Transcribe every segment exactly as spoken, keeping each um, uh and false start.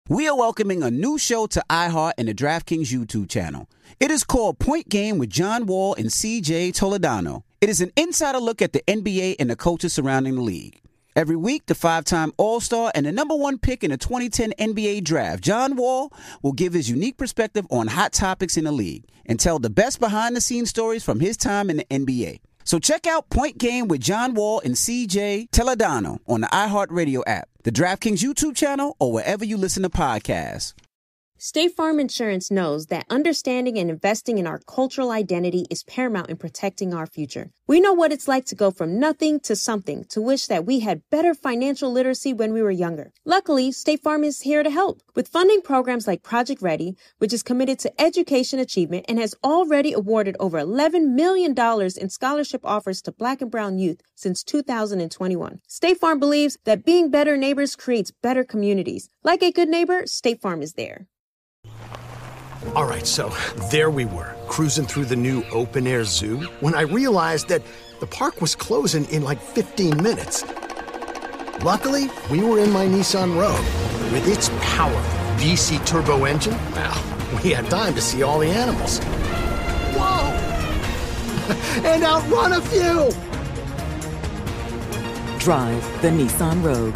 We are welcoming a new show to iHeart and the DraftKings YouTube channel. It is called Point Game with John Wall and C J Toledano. It is an insider look at the N B A and the coaches surrounding the league. Every week, the five-time All-Star and the number one pick in the twenty ten N B A Draft, John Wall, will give his unique perspective on hot topics in the league and tell the best behind-the-scenes stories from his time in the N B A. So check out Point Game with John Wall and C J Toledano on the iHeartRadio app, the DraftKings YouTube channel, or wherever you listen to podcasts. State Farm Insurance knows that understanding and investing in our cultural identity is paramount in protecting our future. We know what it's like to go from nothing to something, to wish that we had better financial literacy when we were younger. Luckily, State Farm is here to help with funding programs like Project Ready, which is committed to education achievement and has already awarded over eleven million dollars in scholarship offers to Black and Brown youth since two thousand twenty-one. State Farm believes that being better neighbors creates better communities. Like a good neighbor, State Farm is there. All right, so there we were, cruising through the new open-air zoo, when I realized that the park was closing in like fifteen minutes. Luckily, we were in my Nissan Rogue. With its powerful V C turbo engine, well, we had time to see all the animals. Whoa! And outrun a few! Drive the Nissan Rogue.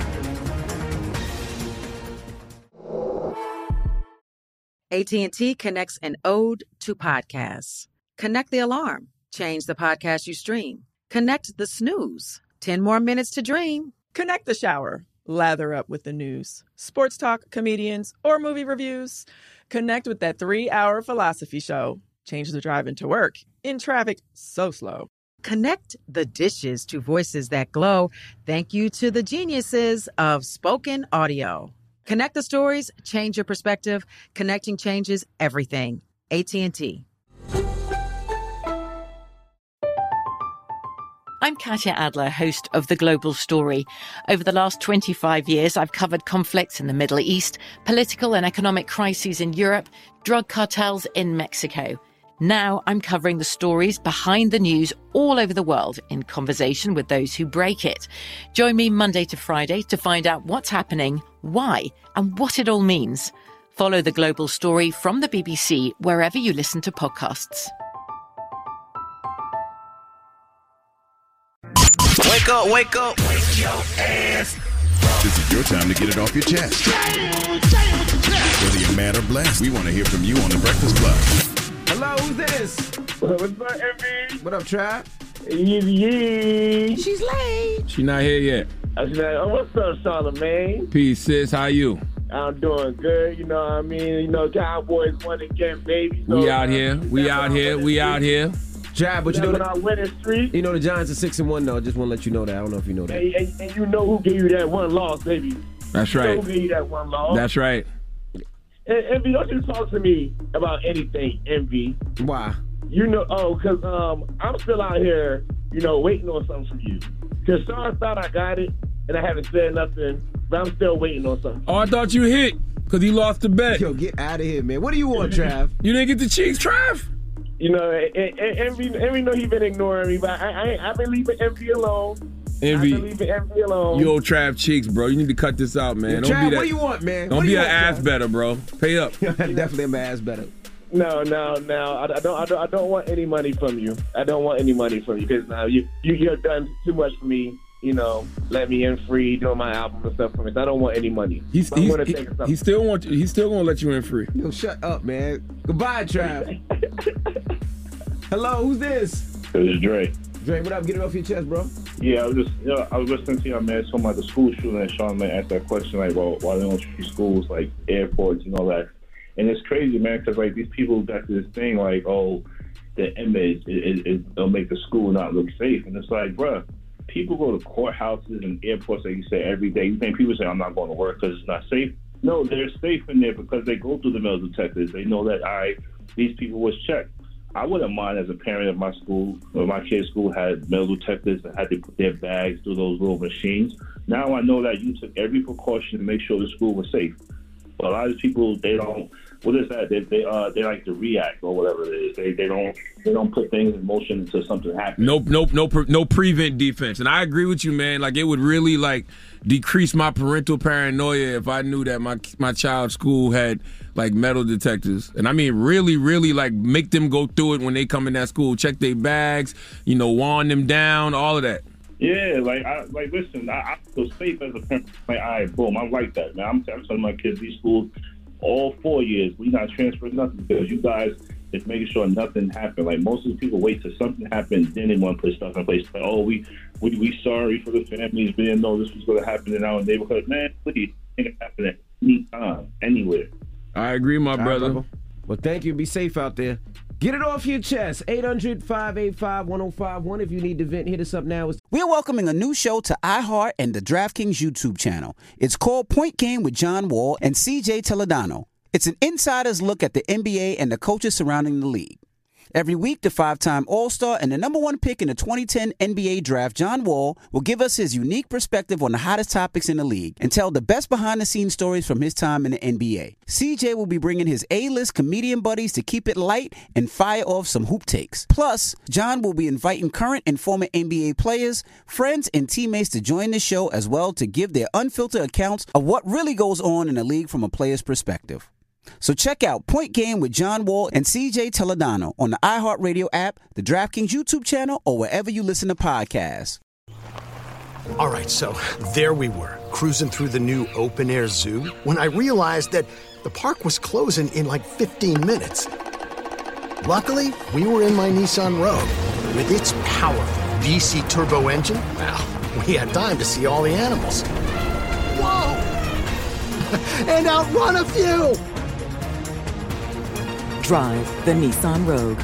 A T and T connects an ode to podcasts. Connect the alarm. Change the podcast you stream. Connect the snooze. Ten more minutes to dream. Connect the shower. Lather up with the news. Sports talk, comedians, or movie reviews. Connect with that three-hour philosophy show. Change the drive into work. In traffic so slow. Connect the dishes to voices that glow. Thank you to the geniuses of spoken audio. Connect the stories, change your perspective. Connecting changes everything. A T and T. I'm Katya Adler, host of The Global Story. Over the last twenty-five years, I've covered conflicts in the Middle East, political and economic crises in Europe, drug cartels in Mexico. Now I'm covering the stories behind the news all over the world in conversation with those who break it. Join me Monday to Friday to find out what's happening, why, and what it all means. Follow The Global Story from the B B C wherever you listen to podcasts. Wake up, wake up, wake your ass. This is your time to get it off your chest. Whether you're mad or blessed, we want to hear from you on The Breakfast Club. Hello, who's this? What's up, Envy? What up, Trap? Easy. She's late. She not here yet. I said, oh, what's up, Charlamagne? Peace, sis. How you? I'm doing good. You know what I mean? You know, Cowboys won again, baby. So, we out here. We out here. We out here. Jab, but you know the winning streak. You know the Giants are six and one though. Just want to let you know that. I don't know if you know that. And, and, and you know who gave you that one loss, baby. That's you right. Know who gave you that one loss? That's right. And, Envy, don't you talk to me about anything, Envy. Why? You know, oh, because um, I'm still out here, you know, waiting on something from you. Because Sean thought I got it, and I haven't said nothing, but I'm still waiting on something. Oh, I thought you hit because he lost the bet. Yo, get out of here, man. What do you want, Trav? You didn't get the cheeks, Trav? You know, Envy, Envy know he been ignoring me, but I, I, I've been leaving Envy alone. Envy, I've been leaving Envy alone. You old Trav cheeks, bro. You need to cut this out, man. Yo, don't Trav, be that, what do you want, man? Don't what be do an want, ass Trav? better, bro. Pay up. Definitely am an ass better. No, no, no. I, I don't. I don't. I don't want any money from you. I don't want any money from you because now you you you've done too much for me. You know, let me in free, doing my album and stuff for me. So I don't want any money. He's, I'm he's, gonna he, take something. he still want. He's still gonna let you in free. Yo, shut up, man. Goodbye, Trav. Hello, who's this? This is Dre. Dre, what up? Get it off your chest, bro. Yeah, I was just, you know, I was listening to you, man, talking about the school shooting, and Charlamagne asked that question, like, well, why they don't treat schools like airports and all that. And it's crazy, man, because, like, these people got this thing, like, oh, the image, it, it, it'll make the school not look safe. And it's like, bruh, people go to courthouses and airports, like you say, every day. You think people say, I'm not going to work because it's not safe? No, they're safe in there because they go through the metal detectors. They know that, all right, these people was checked. I wouldn't mind as a parent if my school, or my kid's school had metal detectors that had to put their bags through those little machines. Now I know that you took every precaution to make sure the school was safe. But a lot of people, they don't what is that? They they uh they like to react or whatever it is. They they don't they don't put things in motion until something happens. Nope, nope, no, pre- no prevent defense. And I agree with you, man. Like, it would really like decrease my parental paranoia if I knew that my my child's school had like metal detectors. And I mean, really, really like make them go through it when they come in that school, check their bags, you know, wand them down, all of that. Yeah, like I like listen, I, I feel safe as a parent. Like, all right, boom, I like that, man. I'm, I'm telling my kids these schools. All four years, we not transferring nothing because you guys is making sure nothing happened. Like, most of the people wait till something happens, then they want to put stuff in place. Like, oh, we we we sorry for the families. We didn't know this was going to happen in our neighborhood. Man, please, it can happen at any time, anywhere. I agree, my brother. Right, well, thank you. Be safe out there. Get it off your chest. eight hundred, five eight five, one oh five one. If you need to vent, hit us up now. We're welcoming a new show to iHeart and the DraftKings YouTube channel. It's called Point Game with John Wall and C J Toledano. It's an insider's look at the N B A and the coaches surrounding the league. Every week, the five-time All-Star and the number one pick in the twenty ten N B A draft, John Wall, will give us his unique perspective on the hottest topics in the league and tell the best behind-the-scenes stories from his time in the N B A. C J will be bringing his A-list comedian buddies to keep it light and fire off some hoop takes. Plus, John will be inviting current and former N B A players, friends, and teammates to join the show as well to give their unfiltered accounts of what really goes on in the league from a player's perspective. So check out Point Game with John Wall and C J Toledano on the iHeartRadio app, the DraftKings YouTube channel, or wherever you listen to podcasts. All right, so there we were, cruising through the new open-air zoo, when I realized that the park was closing in like fifteen minutes. Luckily, we were in my Nissan Rogue. With its powerful V C turbo engine, well, we had time to see all the animals. Whoa! And outrun a few! Drive the Nissan Rogue.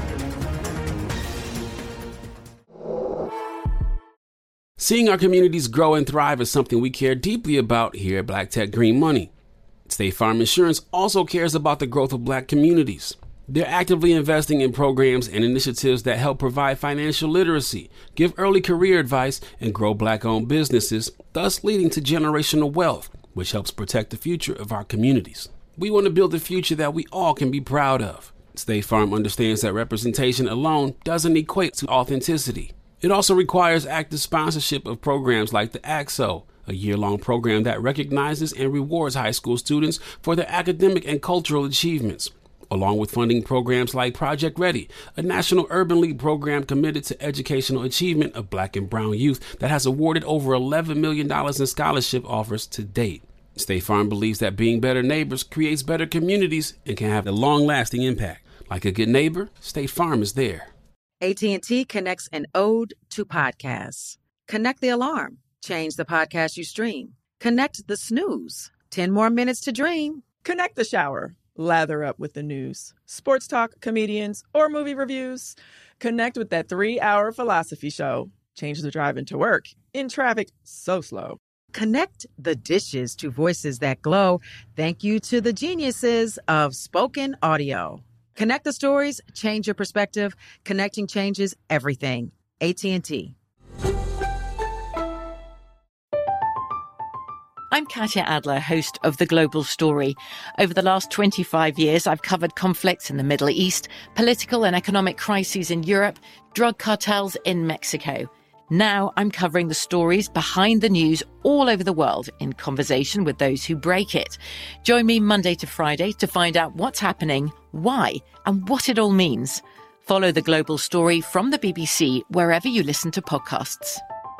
Seeing our communities grow and thrive is something we care deeply about here at Black Tech Green Money. State Farm Insurance also cares about the growth of Black communities. They're actively investing in programs and initiatives that help provide financial literacy, give early career advice, and grow Black-owned businesses, thus leading to generational wealth, which helps protect the future of our communities. We want to build a future that we all can be proud of. State Farm understands that representation alone doesn't equate to authenticity. It also requires active sponsorship of programs like the A X O, a year-long program that recognizes and rewards high school students for their academic and cultural achievements, along with funding programs like Project Ready, a National Urban League program committed to educational achievement of Black and brown youth that has awarded over eleven million dollars in scholarship offers to date. State Farm believes that being better neighbors creates better communities and can have a long-lasting impact. Like a good neighbor, State Farm is there. A T and T connects an ode to podcasts. Connect the alarm. Change the podcast you stream. Connect the snooze. ten more minutes to dream. Connect the shower. Lather up with the news. Sports talk, comedians, or movie reviews. Connect with that three-hour philosophy show. Change the drive into work in traffic so slow. Connect the dishes to voices that glow. Thank you to the geniuses of spoken audio. Connect the stories, change your perspective. Connecting changes everything. A T and T. I'm Katya Adler, host of The Global Story. Over the last twenty-five years, I've covered conflicts in the Middle East, political and economic crises in Europe, drug cartels in Mexico. Now I'm covering the stories behind the news all over the world in conversation with those who break it. Join me Monday to Friday to find out what's happening, why, and what it all means. Follow The Global Story from the B B C wherever you listen to podcasts.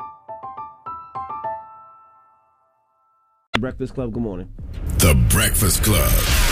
Breakfast Club, good morning. The Breakfast Club.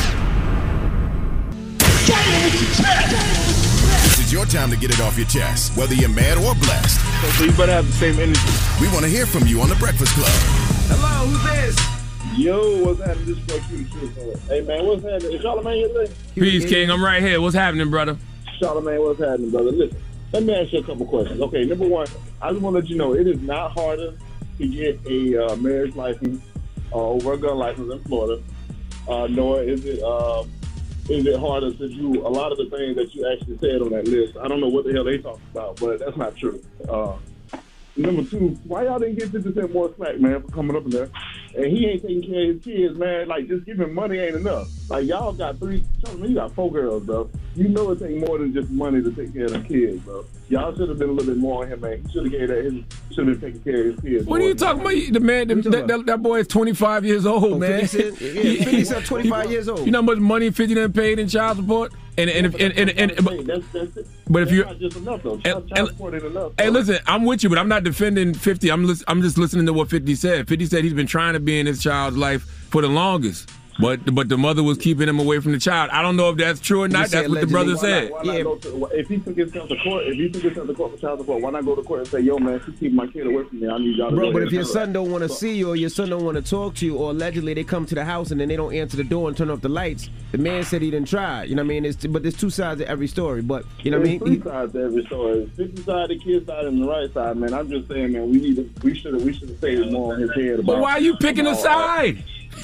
This is your time to get it off your chest, whether you're mad or blessed. So you better have the same energy. We want to hear from you on The Breakfast Club. Hello, who's this? Yo, what's happening? This is Q. Hey, man, what's happening? Is Charlamagne here today? Peace, King. I'm right here. What's happening, brother? Charlamagne, what's happening, brother? Listen, let me ask you a couple questions. Okay, number one, I just want to let you know it is not harder to get a uh, marriage license uh, over a gun license in Florida, uh, nor is it uh, is it harder to do a lot of the things that you actually said on that list. I don't know what the hell they talking about, but that's not true. Uh, number two, why y'all didn't get fifty percent more slack, man, for coming up in there? and he ain't taking care of his kids, man. Like, just giving money ain't enough. Like, y'all got three, you got four girls, bro. You know it take more than just money to take care of the kids, bro. Y'all should have been a little bit more on him, man. He should have gave that. His, should have been taking care of his kids. What are you talking about? The man, the, that, that, that boy is twenty-five years old, Oh, man. fifty cent? Yeah, fifty cent, twenty-five years old. You know how much money fifty done paid in child support? And and if and, and, and, and but, that's, that's it. but if That's you not just enough, though. Child, child support ain't enough. Hey, bro. listen, I'm with you, but I'm not defending fifty. I'm lis- I'm just listening to what fifty said. fifty said he's been trying to be in his child's life for the longest. But but the mother was keeping him away from the child. I don't know if that's true or not. That's what the brother said. Why not, why not go to, if he took himself to court, if he took himself to court for child support, why not go to court and say, "Yo, man, she's keeping my kid away from me. I need y'all to." Bro, but if your son son don't want to see you or your son don't want to talk to you, or allegedly they come to the house and then they don't answer the door and turn off the lights, the man said he didn't try. You know what I mean? It's, but there's two sides to every story. But you know what I mean? There's three sides to every story. fifty side, the kid side, and the right side, man. I'm just saying, man, we need to, we should have we should have stayed more on his head about. But why are you picking a side?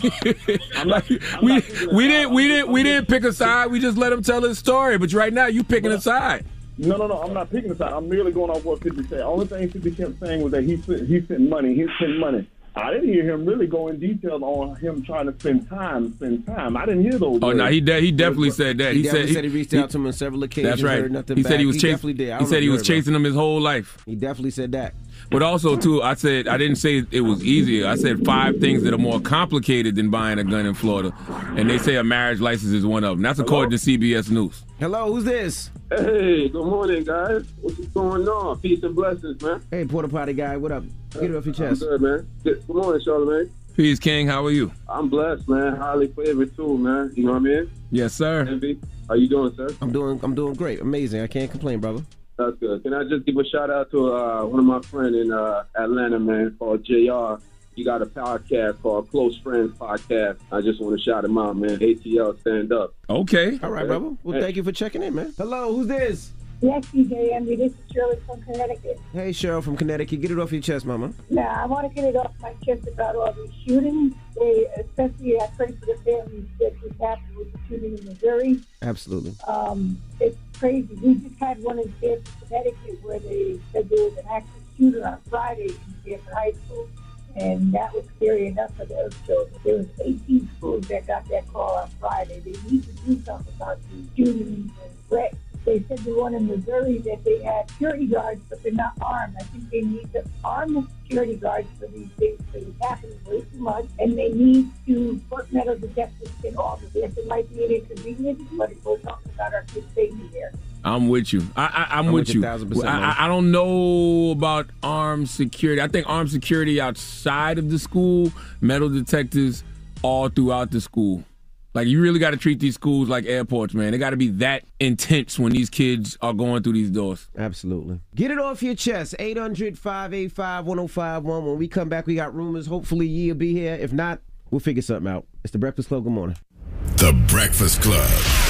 I'm not, I'm we not we didn't we didn't we didn't pick a side. We just let him tell his story. But right now you picking a side. No, no, no. I'm not picking a side. I'm merely going off what fifty said. Only thing fifty kept saying was that he spent, he spent money. He spent money. I didn't hear him really go in detail on him trying to spend time. Spend time. I didn't hear those. Oh words. no, he de- he definitely said that. He, He, definitely said said he reached out to him on several occasions. That's right. Heard nothing He back. said he was chasing. definitely did. I He don't said know he if was you heard, chasing him his whole life. He definitely said that. But also too, I said I didn't say it was easier. I said five things that are more complicated than buying a gun in Florida, and they say a marriage license is one of them. That's according to C B S News. Hello, who's this? Hey, good morning, guys. What's going on? Peace and blessings, man. Hey, Porta Potty guy, what up? Get it off your chest. I'm good, man. Good, good morning, Charlamagne. Peace, King. How are you? I'm blessed, man. Highly favored too, man. You know what I mean? Yes, sir. Envy. How you doing, sir? I'm doing. I'm doing great. Amazing. I can't complain, brother. That's good. Can I just give a shout out to uh, one of my friends in uh, Atlanta, man, called J R. He got a podcast called Close Friends Podcast. I just want to shout him out, man. A T L, stand up. Okay. All right, brother. Well, thank you for checking in, man. Hello, who's this? Yes, D J Envy. This is Shirley from Connecticut. Hey, Cheryl from Connecticut. Get it off your chest, mama. Now, I want to get it off my chest about all these shootings. They, especially, I pray for the families that just happened with the shooting in Missouri. Absolutely. Um, it's crazy. We just had one in Stanford, Connecticut, where they said there was an active shooter on Friday in Stanford High School, and that was scary enough for those children. There was eighteen schools that got that call on Friday. They need to do something about these shootings and threats. They said the one in Missouri that they had security guards, but they're not armed. I think they need to arm the security guards for these things because it's happening way too much. And they need to put metal detectors in all of this. It might be an inconvenience, but we're talking about our kids' safety here. I'm with you. I, I, I'm, I'm with with you. you, one thousand percent, I, man. I, I don't know about armed security. I think armed security outside of the school, metal detectors all throughout the school. Like, you really got to treat these schools like airports, man. They got to be that intense when these kids are going through these doors. Absolutely. Get it off your chest. eight hundred, five eight five, one oh five one. When we come back, we got rumors. Hopefully, Ye'll be here. If not, we'll figure something out. It's The Breakfast Club. Good morning. The Breakfast Club.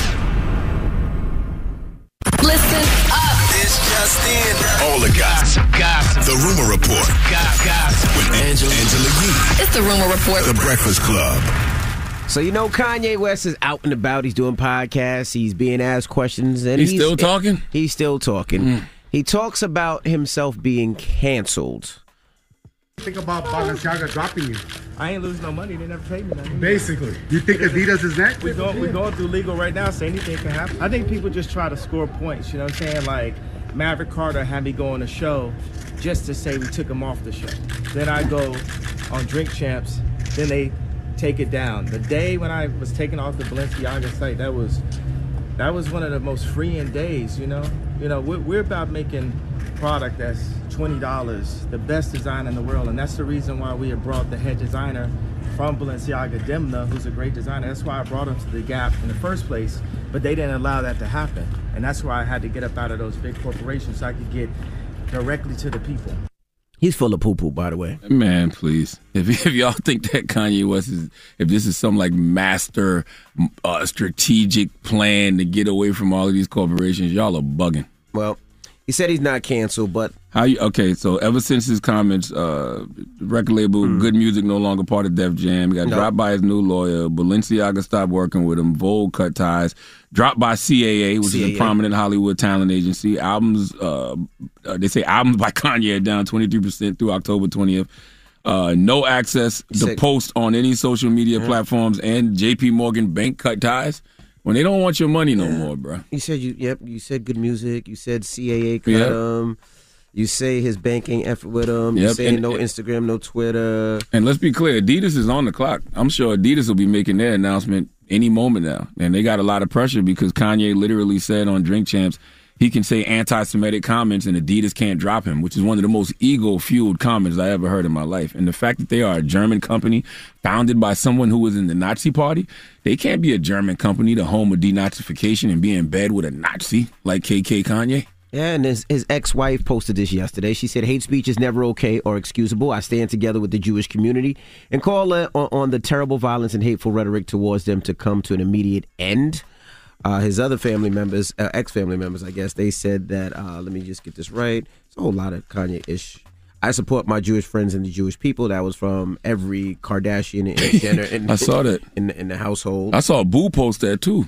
Listen up. It's just in. All the gossip. Gossip. The Rumor Report. Gossip. With Angela, Angela Yee. It's the Rumor Report. The Breakfast Club. So, you know, Kanye West is out and about. He's doing podcasts. He's being asked questions. And He's still talking? He's still talking. Mm. He talks about himself being canceled. Think about Balenciaga dropping you. I ain't losing no money. They never paid me nothing. Basically. You think Adidas is next? We're going, we're going through legal right now, so anything can happen. I think people just try to score points, you know what I'm saying? Like, Maverick Carter had me go on a show just to say we took him off the show. Then I go on Drink Champs, then they take it down. The day when I was taken off the Balenciaga site, that was that was one of the most freeing days, you know? You know, we're, we're about making product that's twenty dollars, the best design in the world, and that's the reason why we have brought the head designer from Balenciaga, Demna, who's a great designer. That's why I brought him to the Gap in the first place, but they didn't allow that to happen, and that's why I had to get up out of those big corporations so I could get directly to the people. He's full of poo-poo, by the way. Man, please. If, if y'all think that Kanye West is, if this is some like master uh, strategic plan to get away from all of these corporations, y'all are bugging. Well, he said he's not canceled, but how you? Okay, so ever since his comments, uh, record label mm. Good Music no longer part of Def Jam. He got no. dropped by his new lawyer. Balenciaga stopped working with him. Vogue cut ties. Dropped by C A A, which C A A. is a prominent Hollywood talent agency. Albums, uh, uh, they say albums by Kanye are down twenty-three percent through October twentieth. uh, no access to Sick. post on any social media Yeah. platforms, and J P Morgan bank cut ties. When they don't want your money no Yeah. more, bro. You said you. Yep. You said good music. You said C A A cut Yep. him. You say his bank ain't effort with him. You Yep, say and- no Instagram, no Twitter. And let's be clear, Adidas is on the clock. I'm sure Adidas will be making their announcement any moment now. And they got a lot of pressure because Kanye literally said on Drink Champs he can say anti-Semitic comments and Adidas can't drop him, which is one of the most ego-fueled comments I ever heard in my life. And the fact that they are a German company founded by someone who was in the Nazi party, they can't be a German company, the home of denazification, and be in bed with a Nazi like K K Kanye. Yeah, and his, his ex-wife posted this yesterday. She said, hate speech is never okay or excusable. I stand together with the Jewish community and call uh, on, on the terrible violence and hateful rhetoric towards them to come to an immediate end. Uh, his other family members, uh, ex-family members, I guess, they said that, uh, let me just get this right. It's a whole lot of Kanye-ish. I support my Jewish friends and the Jewish people. That was from every Kardashian and Jenner in, I saw that. in, in the household. I saw Boo post that too.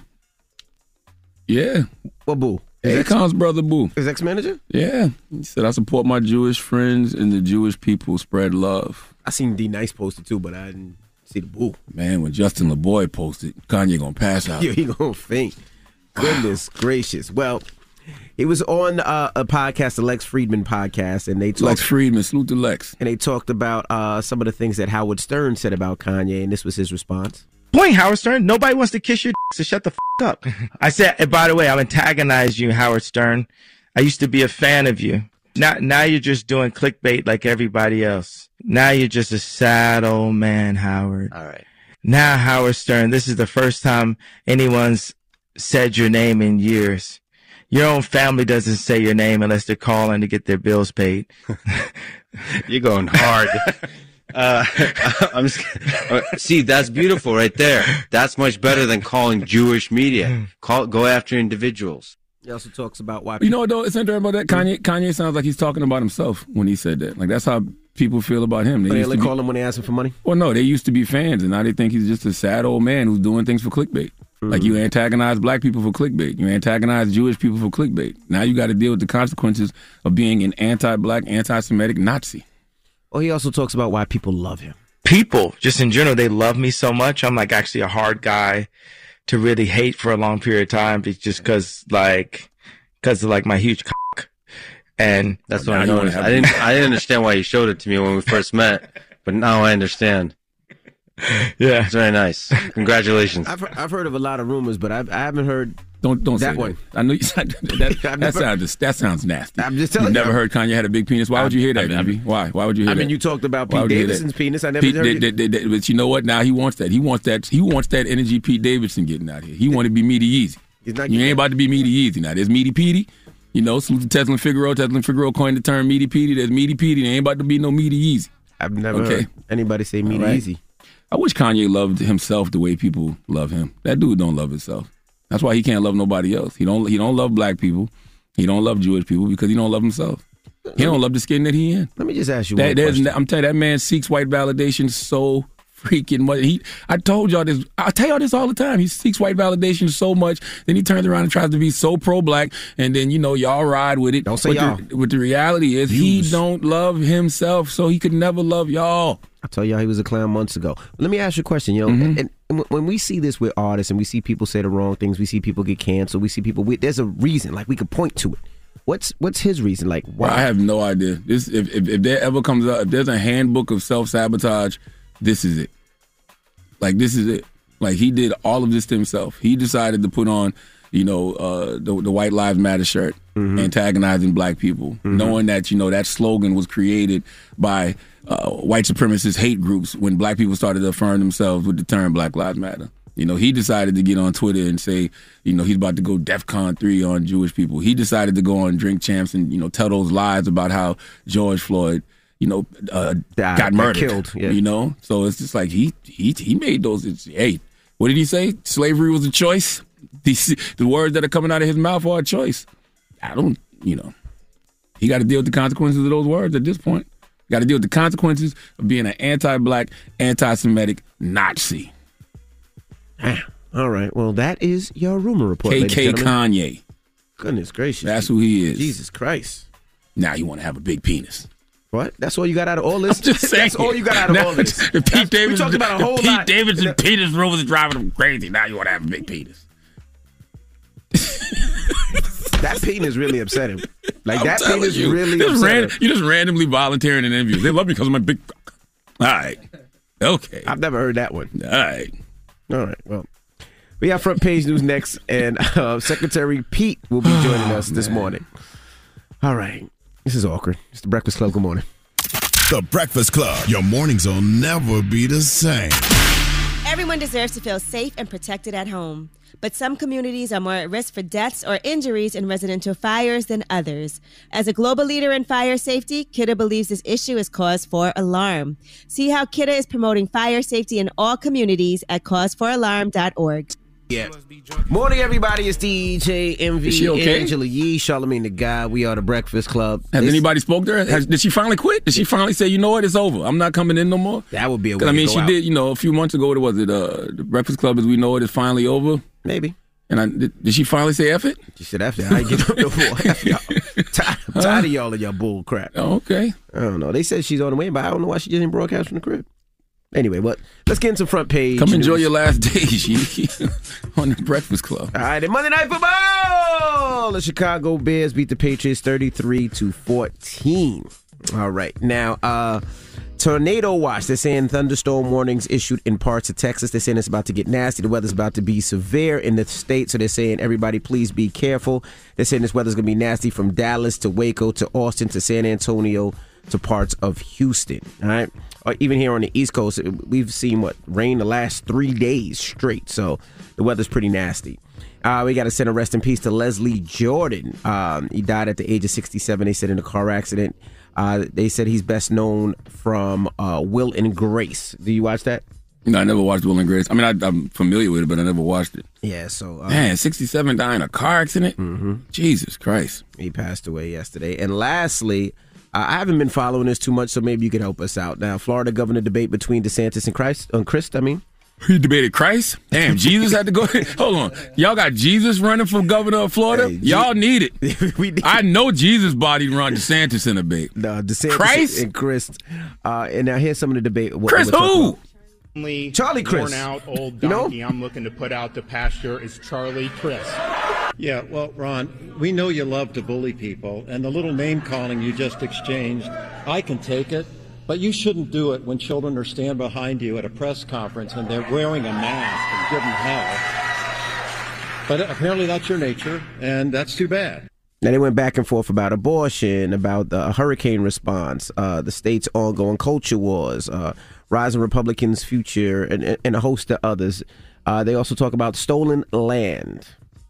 Yeah. What Boo? Akon's brother Boo. His ex-manager? Yeah. He said, I support my Jewish friends and the Jewish people. Spread love. I seen D Nice posted too, but I didn't see the Boo. Man, when Justin LeBoy posted, Kanye gonna pass out. Yo, he gonna faint. Goodness gracious. Well, he was on uh, a podcast, the Lex Friedman podcast, and they talked. Lex Friedman, salute to Lex. And they talked about uh, some of the things that Howard Stern said about Kanye, and this was his response. Point, Howard Stern. Nobody wants to kiss your d- so shut the f*** up. I said, and by the way, I'll antagonize you, Howard Stern. I used to be a fan of you. Now, now you're just doing clickbait like everybody else. Now you're just a sad old man, Howard. All right. Now, Howard Stern, this is the first time anyone's said your name in years. Your own family doesn't say your name unless they're calling to get their bills paid. You're going hard. Uh, I'm just, uh, see, that's beautiful right there. That's much better than calling Jewish media. Call, go after individuals. He also talks about why. You know what, though? It's interesting about that. Kanye, Kanye sounds like he's talking about himself when he said that. Like, that's how people feel about him. They, they used only to be, call him when they ask him for money? Well, no, they used to be fans, and now they think he's just a sad old man who's doing things for clickbait. Mm-hmm. Like, you antagonize black people for clickbait. You antagonize Jewish people for clickbait. Now you got to deal with the consequences of being an anti-black, anti-Semitic Nazi. Well, he also talks about why people love him. People, just in general, they love me so much. I'm like actually a hard guy to really hate for a long period of time, just because, like, because of like my huge cock. And that's what I noticed. I didn't, I didn't understand why you showed it to me when we first met, but now I understand. Yeah, it's very nice. Congratulations. I've I've heard of a lot of rumors, but I've, I haven't heard. Don't don't that say one. That. I know you said that. That, that sounds that sounds nasty. I'm just telling You've you. never heard Kanye had a big penis. Why would you hear that, I mean, Envy? Why? Why would you hear I that? mean, you talked about Why Pete would you hear Davidson's that? penis. I never Pete, heard they, you. they, they, they, But you know what? Now he wants that. He wants that. He wants that energy Pete Davidson getting out here. He want to be Meaty Yeezy. He's not you ain't about to be Meaty Yeezy now. There's Meaty Petey. You know, salute to Teslin Figueroa. Teslin Figueroa coined the term Meaty Petey. There's Meaty Petey. There ain't about to be no Meaty Yeezy. I've never okay. heard anybody say Meaty right. Yeezy. I wish Kanye loved himself the way people love him. That dude don't love himself. That's why he can't love nobody else. He don't. He don't love black people. He don't love Jewish people because he don't love himself. He don't love the skin that he in. Let me just ask you that, one there's, question. I'm telling you, that man seeks white validation so freaking much. He, I told y'all this. I tell y'all this all the time. He seeks white validation so much, then he turns around and tries to be so pro-black, and then you know y'all ride with it. Don't say but y'all. The, but the reality is, he don't love himself, so he could never love y'all. I told y'all he was a clown months ago. Let me ask you a question. You know, Mm-hmm. and, and when we see this with artists, and we see people say the wrong things, we see people get canceled. We see people. We, there's a reason. Like we could point to it. What's what's his reason? Like why? I have no idea. This if, if if there ever comes up, if there's a handbook of self sabotage, this is it. Like this is it. Like he did all of this to himself. He decided to put on, you know, uh, the the White Lives Matter shirt, mm-hmm. antagonizing black people, mm-hmm. knowing that you know that slogan was created by uh, white supremacist hate groups when black people started to affirm themselves with the term Black Lives Matter. You know, he decided to get on Twitter and say, you know, he's about to go DEFCON three on Jewish people. He decided to go on Drink Champs and, you know, tell those lies about how George Floyd, you know, uh, Died, got murdered. killed, yeah. You know? So it's just like he he he made those. It's, hey, what did he say? Slavery was a choice? The, the words that are coming out of his mouth are a choice. I don't, you know. He got to deal with the consequences of those words at this point. Got to deal with the consequences of being an anti-black, anti-Semitic Nazi. All right. Well, that is your rumor report. K K Kanye. Goodness gracious. That's who he is. Jesus Christ. Now you want to have a big penis. What? That's all you got out of all this? I'm just saying. That's all you got out of Now, all this. The Pete Davidson, we talked about a whole Pete lot. Davidson Peters Rovers driving them crazy. Now you want to have a big penis. That penis really upset him. Like, I'm that telling penis you, really just upset ran, him. You just randomly volunteering in interviews. They love me because of my big. All right. Okay. I've never heard that one. All right. All right. Well, we have front page news next, and uh, Secretary Pete will be joining us this morning. All right. This is awkward. It's the Breakfast Club. Good morning. The Breakfast Club. Your mornings will never be the same. Everyone deserves to feel safe and protected at home. But some communities are more at risk for deaths or injuries in residential fires than others. As a global leader in fire safety, Kidde believes this issue is cause for alarm. See how Kidde is promoting fire safety in all communities at cause for alarm dot org. Yeah. Morning, everybody. It's D J M V, Is she okay? Angela Yee, Charlamagne the Guy. We are the Breakfast Club. Has This- anybody spoke to her? Has, did she finally quit? Did she finally say, you know what, it's over? I'm not coming in no more? That would be a way 'Cause, I mean, to go she out. did, you know, a few months ago, what was it? Uh, the Breakfast Club as we know it is finally over. Maybe. And I, did, did she finally say F it? She said F it. I ain't get no more. F y'all. Tired, I'm tired of y'all and your bull crap. Oh, okay. I don't know. They said she's on the way, but I don't know why she didn't broadcast from the crib. Anyway, what? Let's get into front page. Come enjoy news. your last days G, on the Breakfast Club. All right, and Monday Night Football. The Chicago Bears beat the Patriots thirty-three to fourteen. All right, now uh, tornado watch. They're saying thunderstorm warnings issued in parts of Texas. They're saying it's about to get nasty. The weather's about to be severe in the state, so they're saying everybody please be careful. They're saying this weather's gonna be nasty from Dallas to Waco to Austin to San Antonio to parts of Houston. All right. Or even here on the East Coast, we've seen what rain the last three days straight. So the weather's pretty nasty. Uh, we got to send a rest in peace to Leslie Jordan. Um, he died at the age of sixty-seven. They said in a car accident. Uh, they said he's best known from uh, Will and Grace. Do you watch that? No, I never watched Will and Grace. I mean, I, I'm familiar with it, but I never watched it. Yeah, so... Uh, Man, sixty-seven died in a car accident? Mm-hmm. Jesus Christ. He passed away yesterday. And lastly... Uh, I haven't been following this too much, so maybe you can help us out. Now, Florida governor debate between DeSantis and Christ, uh, Christ, I mean. He debated Christ? Damn, Jesus had to go. Hold on. Y'all got Jesus running for governor of Florida? Hey, Y'all need it. we need I know Jesus' body run DeSantis in a debate. No, DeSantis Christ? and Christ. Uh, and now here's some of the debate. What, Chris who? Charlie Chris. Worn out old You know? donkey I'm looking to put out to pasture is Charlie Chris. Yeah, well, Ron, we know you love to bully people, and the little name calling you just exchanged, I can take it, but you shouldn't do it when children are standing behind you at a press conference and they're wearing a mask and giving hell. But apparently that's your nature, and that's too bad. Now, they went back and forth about abortion, about the hurricane response, uh, the state's ongoing culture wars, uh, rising Republicans' future, and, and a host of others. Uh, they also talk about stolen land.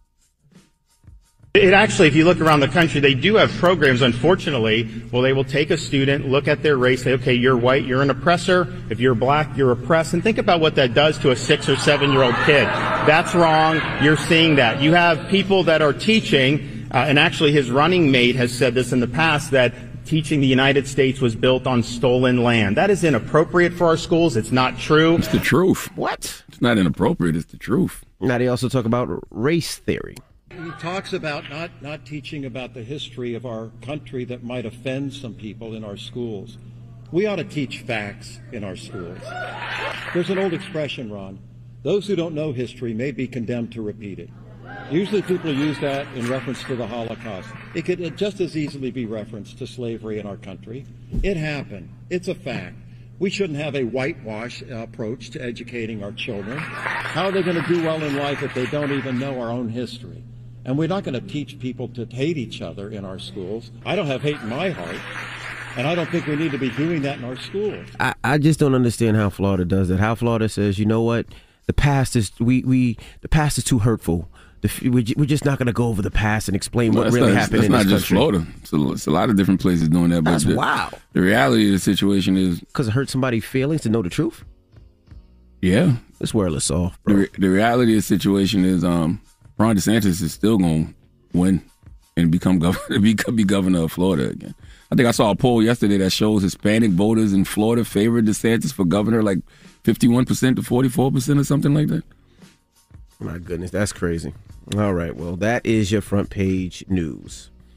It actually, if you look around the country, they do have programs, unfortunately, well, they will take a student, look at their race, say, okay, you're white, you're an oppressor. If you're black, you're oppressed. And think about what that does to a six or seven year old kid. That's wrong. You're seeing that. You have people that are teaching, uh, and actually his running mate has said this in the past, that teaching the United States was built on stolen land. That is inappropriate for our schools. It's not true. It's the truth. What? It's not inappropriate. It's the truth. Now, they also talk about race theory. He talks about not, not teaching about the history of our country that might offend some people in our schools. We ought to teach facts in our schools. There's an old expression, Ron. Those who don't know history may be condemned to repeat it. Usually people use that in reference to the Holocaust. It could just as easily be referenced to slavery in our country. It happened. It's a fact. We shouldn't have a whitewash approach to educating our children. How are they going to do well in life if they don't even know our own history? And we're not going to teach people to hate each other in our schools. I don't have hate in my heart, and I don't think we need to be doing that in our schools. I, I just don't understand how Florida does that. How Florida says, you know what, the past is we we the past is too hurtful. The, we're, we're just not going to go over the past and explain Well, what that's really not, happened that's in not this just country. Florida. It's a, it's a lot of different places doing that. But That's the, wow. The reality of the situation is because it hurt somebody's feelings to know the truth. Yeah, this world is soft, bro. The, re- the reality of the situation is, um, Ron DeSantis is still going to win and become governor, become be governor of Florida again. I think I saw a poll yesterday that shows Hispanic voters in Florida favor DeSantis for governor, like fifty-one percent to forty-four percent or something like that. My goodness, that's crazy. All right, well, that is your front page news.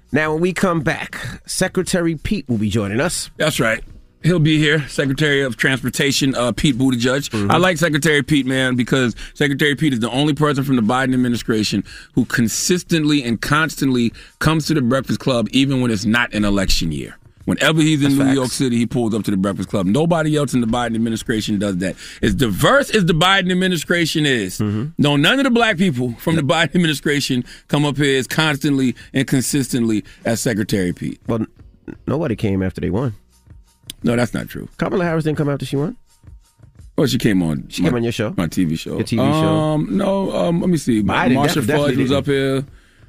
Now, when we come back, Secretary Pete will be joining us. That's right. He'll be here, Secretary of Transportation, uh, Pete Buttigieg. Mm-hmm. I like Secretary Pete, man, because Secretary Pete is the only person from the Biden administration who consistently and constantly comes to the Breakfast Club, even when it's not an election year. Whenever he's in That's New facts. York City, he pulls up to the Breakfast Club. Nobody else in the Biden administration does that. As diverse as the Biden administration is, mm-hmm. no, none of the black people from the Biden administration come up here as constantly and consistently as Secretary Pete. Well, n- nobody came after they won. No, that's not true. Kamala Harris didn't come after she won? Well, she came on. She my, came on your show? My T V show. Your T V um, show? No, um, let me see. Biden Marsha def- Fudge was up here.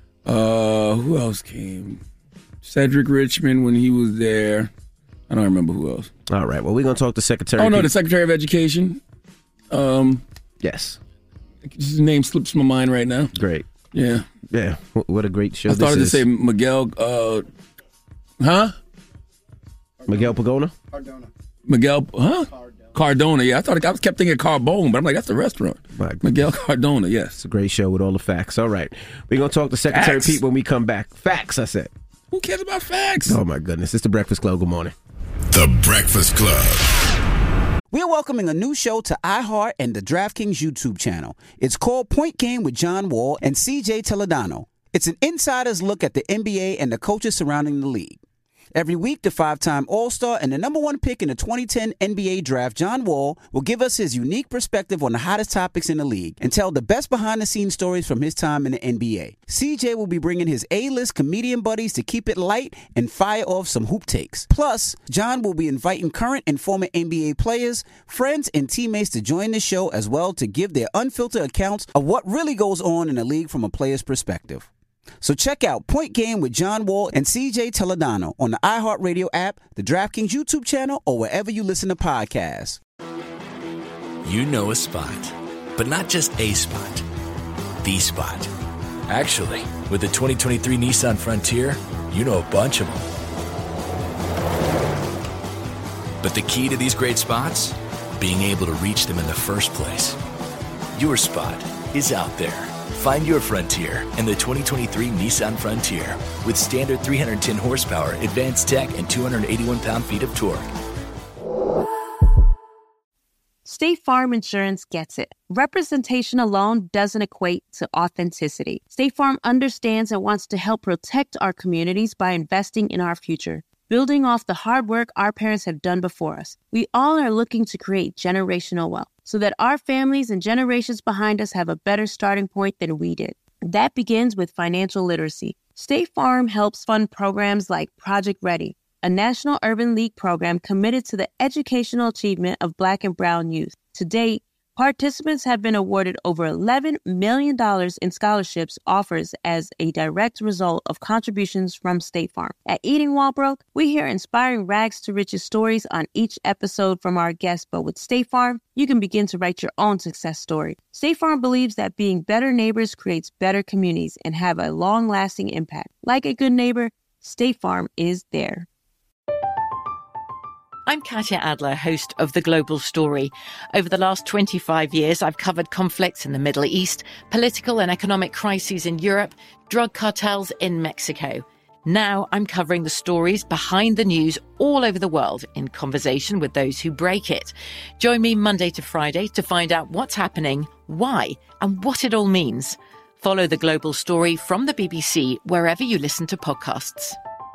Uh, who else came? Cedric Richmond when he was there. I don't remember who else. All right. Well, we're going to talk to Secretary. Oh, no, Pete. the Secretary of Education. Um, yes. His name slips my mind right now. Great. Yeah. Yeah. What a great show I this started is. to say Miguel. Uh, huh? Miguel Pagona? Cardona. Miguel, huh? Cardona. Cardona, yeah. I thought I kept thinking Carbone, but I'm like, that's the restaurant. Right. Miguel Cardona, yes. It's a great show with all the facts. All right. We're going to talk to Secretary Facts. Pete when we come back. Facts, I said. Who cares about facts? Oh, my goodness. It's the Breakfast Club. Good morning. The Breakfast Club. We're welcoming a new show to iHeart and the DraftKings YouTube channel. It's called Point Game with John Wall and C J Toledano. It's an insider's look at the N B A and the coaches surrounding the league. Every week, the five-time All-Star and the number one pick in the twenty ten N B A draft, John Wall, will give us his unique perspective on the hottest topics in the league and tell the best behind-the-scenes stories from his time in the N B A. C J will be bringing his A-list comedian buddies to keep it light and fire off some hoop takes. Plus, John will be inviting current and former N B A players, friends, and teammates to join the show as well to give their unfiltered accounts of what really goes on in the league from a player's perspective. So check out Point Game with John Wall and C J Toledano on the iHeartRadio app, the DraftKings YouTube channel, or wherever you listen to podcasts. You know a spot, but not just a spot, the spot. Actually, with the twenty twenty-three Nissan Frontier, you know a bunch of them. But the key to these great spots? Being able to reach them in the first place. Your spot is out there. Find your Frontier in the twenty twenty-three Nissan Frontier with standard three hundred ten horsepower, advanced tech, and two hundred eighty-one pound-feet of torque. State Farm Insurance gets it. Representation alone doesn't equate to authenticity. State Farm understands and wants to help protect our communities by investing in our future, building off the hard work our parents have done before us. We all are looking to create generational wealth so that our families and generations behind us have a better starting point than we did. That begins with financial literacy. State Farm helps fund programs like Project Ready, a National Urban League program committed to the educational achievement of Black and Brown youth. To date, participants have been awarded over eleven million dollars in scholarships offers as a direct result of contributions from State Farm. At Eating While Broke, we hear inspiring rags to riches stories on each episode from our guests, but with State Farm, you can begin to write your own success story. State Farm believes that being better neighbors creates better communities and have a long-lasting impact. Like a good neighbor, State Farm is there. I'm Katya Adler, host of The Global Story. Over the last twenty-five years, I've covered conflicts in the Middle East, political and economic crises in Europe, drug cartels in Mexico. Now I'm covering the stories behind the news all over the world in conversation with those who break it. Join me Monday to Friday to find out what's happening, why, and what it all means. Follow The Global Story from the B B C wherever you listen to podcasts.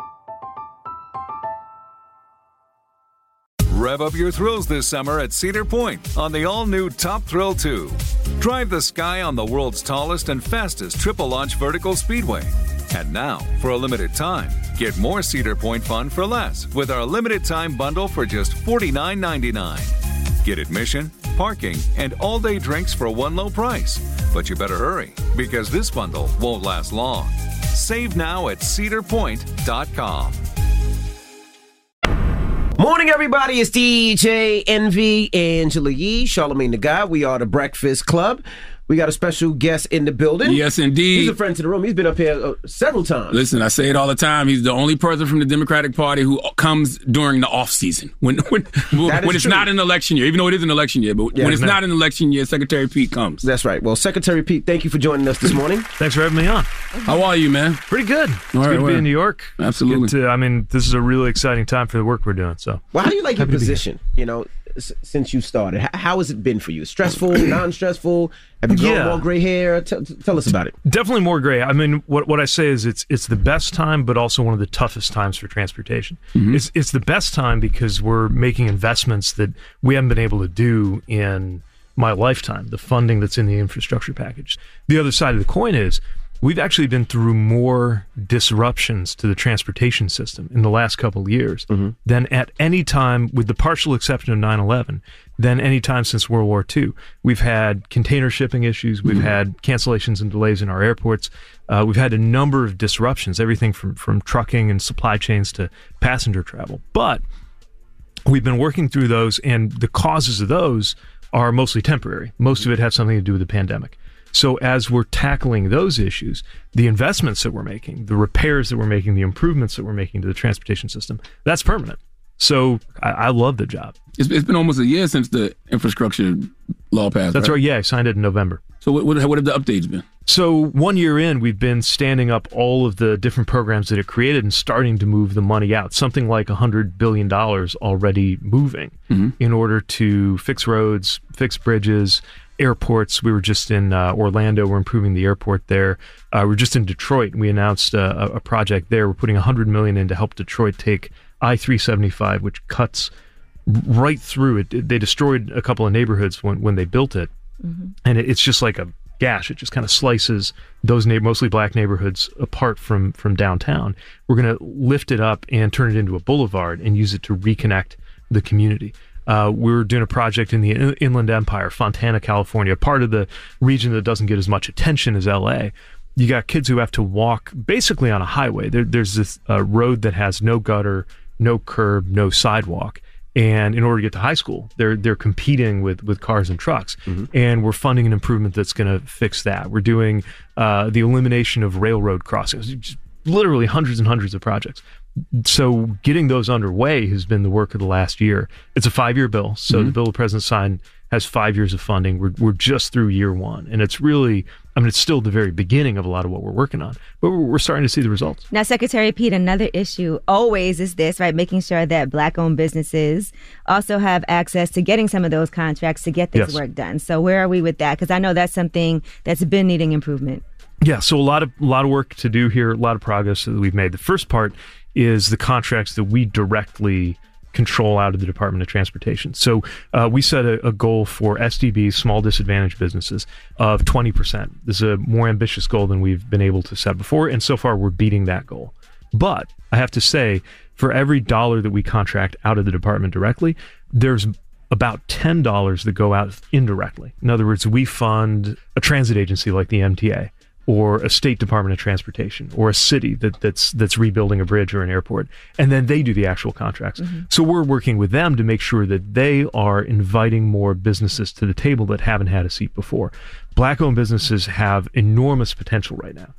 Rev up your thrills this summer at Cedar Point on the all-new Top Thrill two. Drive the sky on the world's tallest and fastest triple-launch vertical speedway. And now, for a limited time, get more Cedar Point fun for less with our limited-time bundle for just forty-nine ninety-nine. Get admission, parking, and all-day drinks for one low price. But you better hurry, because this bundle won't last long. Save now at cedar point dot com. Morning, everybody. It's D J Envy, Angela Yee, Charlamagne the Guy. We are the Breakfast Club. We got a special guest in the building. Yes, indeed. He's a friend to the room. He's been up here uh, several times. Listen, I say it all the time. He's the only person from the Democratic Party who comes during the off season when when, when it's true. Not an election year. Even though it is an election year, but yeah, when it's man. not an election year, Secretary Pete comes. That's right. Well, Secretary Pete, thank you for joining us this morning. Thanks for having me on. How are you, man? Pretty good. It's all good right, to well, be in New York. Absolutely. To, I mean, this is a really exciting time for the work we're doing. So, well, how do you like your position? You know, s- since you started, how, how has it been for you? Stressful, non-stressful? Have you grown yeah. more gray hair? T- t- tell us about it. Definitely more gray. I mean, what what I say is it's it's the best time, but also one of the toughest times for transportation. Mm-hmm. It's it's the best time because we're making investments that we haven't been able to do in my lifetime. The funding that's in the infrastructure package. The other side of the coin is we've actually been through more disruptions to the transportation system in the last couple of years mm-hmm. than at any time, with the partial exception of nine eleven, than any time since World War Two. We've had container shipping issues. We've mm-hmm. had cancellations and delays in our airports. Uh, we've had a number of disruptions, everything from, from trucking and supply chains to passenger travel. But we've been working through those, and the causes of those are mostly temporary. Most of it has something to do with the pandemic. So as we're tackling those issues, the investments that we're making, the repairs that we're making, the improvements that we're making to the transportation system, that's permanent. So I, I love the job. It's, it's been almost a year since the infrastructure law passed. That's right. right. Yeah, I signed it in November. So what, what, what have the updates been? So one year in, we've been standing up all of the different programs that it created and starting to move the money out. Something like one hundred billion dollars already moving mm-hmm. in order to fix roads, fix bridges, airports. We were just in uh, Orlando. We're improving the airport there. Uh, we're just in Detroit, and we announced uh, a, a project there. We're putting one hundred million dollars in to help Detroit take I three seventy-five, which cuts right through it. They destroyed a couple of neighborhoods when, when they built it, mm-hmm. and it, it's just like a gash. It just kind of slices those na- mostly black neighborhoods apart from, from downtown. We're going to lift it up and turn it into a boulevard and use it to reconnect the community. Uh, we're doing a project in the in- Inland Empire, Fontana, California, part of the region that doesn't get as much attention as L A. You got kids who have to walk basically on a highway. There, there's this uh, road that has no gutter, no curb, no sidewalk. And in order to get to high school, they're they're competing with, with cars and trucks. Mm-hmm. And we're funding an improvement that's going to fix that. We're doing uh, the elimination of railroad crossings, just literally hundreds and hundreds of projects. So getting those underway has been the work of the last year. It's a five-year bill. So mm-hmm. the bill the president signed has five years of funding. We're we're just through year one. And it's really, I mean, it's still the very beginning of a lot of what we're working on. But we're, we're starting to see the results. Now, Secretary Pete, another issue always is this, right? Making sure that Black-owned businesses also have access to getting some of those contracts to get this yes. work done. So where are we with that? Because I know that's something that's been needing improvement. Yeah, so a lot of a lot of work to do here, a lot of progress that we've made. The first part is the contracts that we directly control out of the Department of Transportation. So uh, we set a, a goal for S D Bs, small disadvantaged businesses, of twenty percent. This is a more ambitious goal than we've been able to set before, and so far we're beating that goal. But I have to say, for every dollar that we contract out of the department directly, there's about ten dollars that go out indirectly. In other words, we fund a transit agency like the M T A, or a state department of transportation, or a city that, that's that's rebuilding a bridge or an airport, and then they do the actual contracts. Mm-hmm. So we're working with them to make sure that they are inviting more businesses to the table that haven't had a seat before. Black-owned businesses have enormous potential right now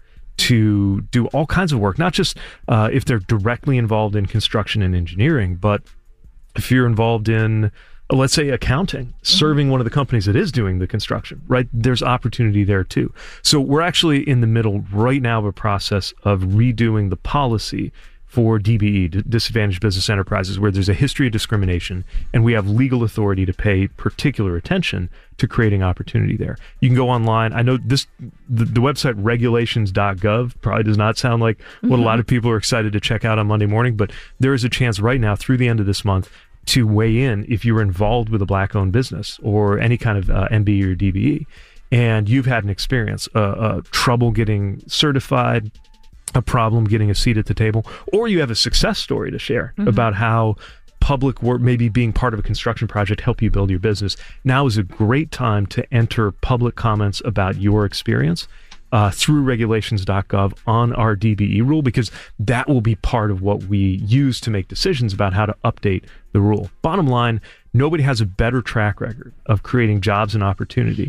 to do all kinds of work, not just uh, if they're directly involved in construction and engineering, but if you're involved in, let's say, accounting, serving one of the companies that is doing the construction, right? There's opportunity there too. So we're actually in the middle right now of a process of redoing the policy for D B E, disadvantaged business enterprises, where there's a history of discrimination, and we have legal authority to pay particular attention to creating opportunity there. You can go online. I know this, the, the website regulations dot gov probably does not sound like what mm-hmm. a lot of people are excited to check out on Monday morning, but there is a chance right now through the end of this month to weigh in if you were involved with a black-owned business or any kind of uh, M B E or D B E, and you've had an experience, uh, uh, trouble getting certified, a problem getting a seat at the table, or you have a success story to share mm-hmm. about how public work, maybe being part of a construction project, help you build your business. Now is a great time to enter public comments about your experience Uh, through regulations dot gov on our D B E rule, because that will be part of what we use to make decisions about how to update the rule. Bottom line, nobody has a better track record of creating jobs and opportunity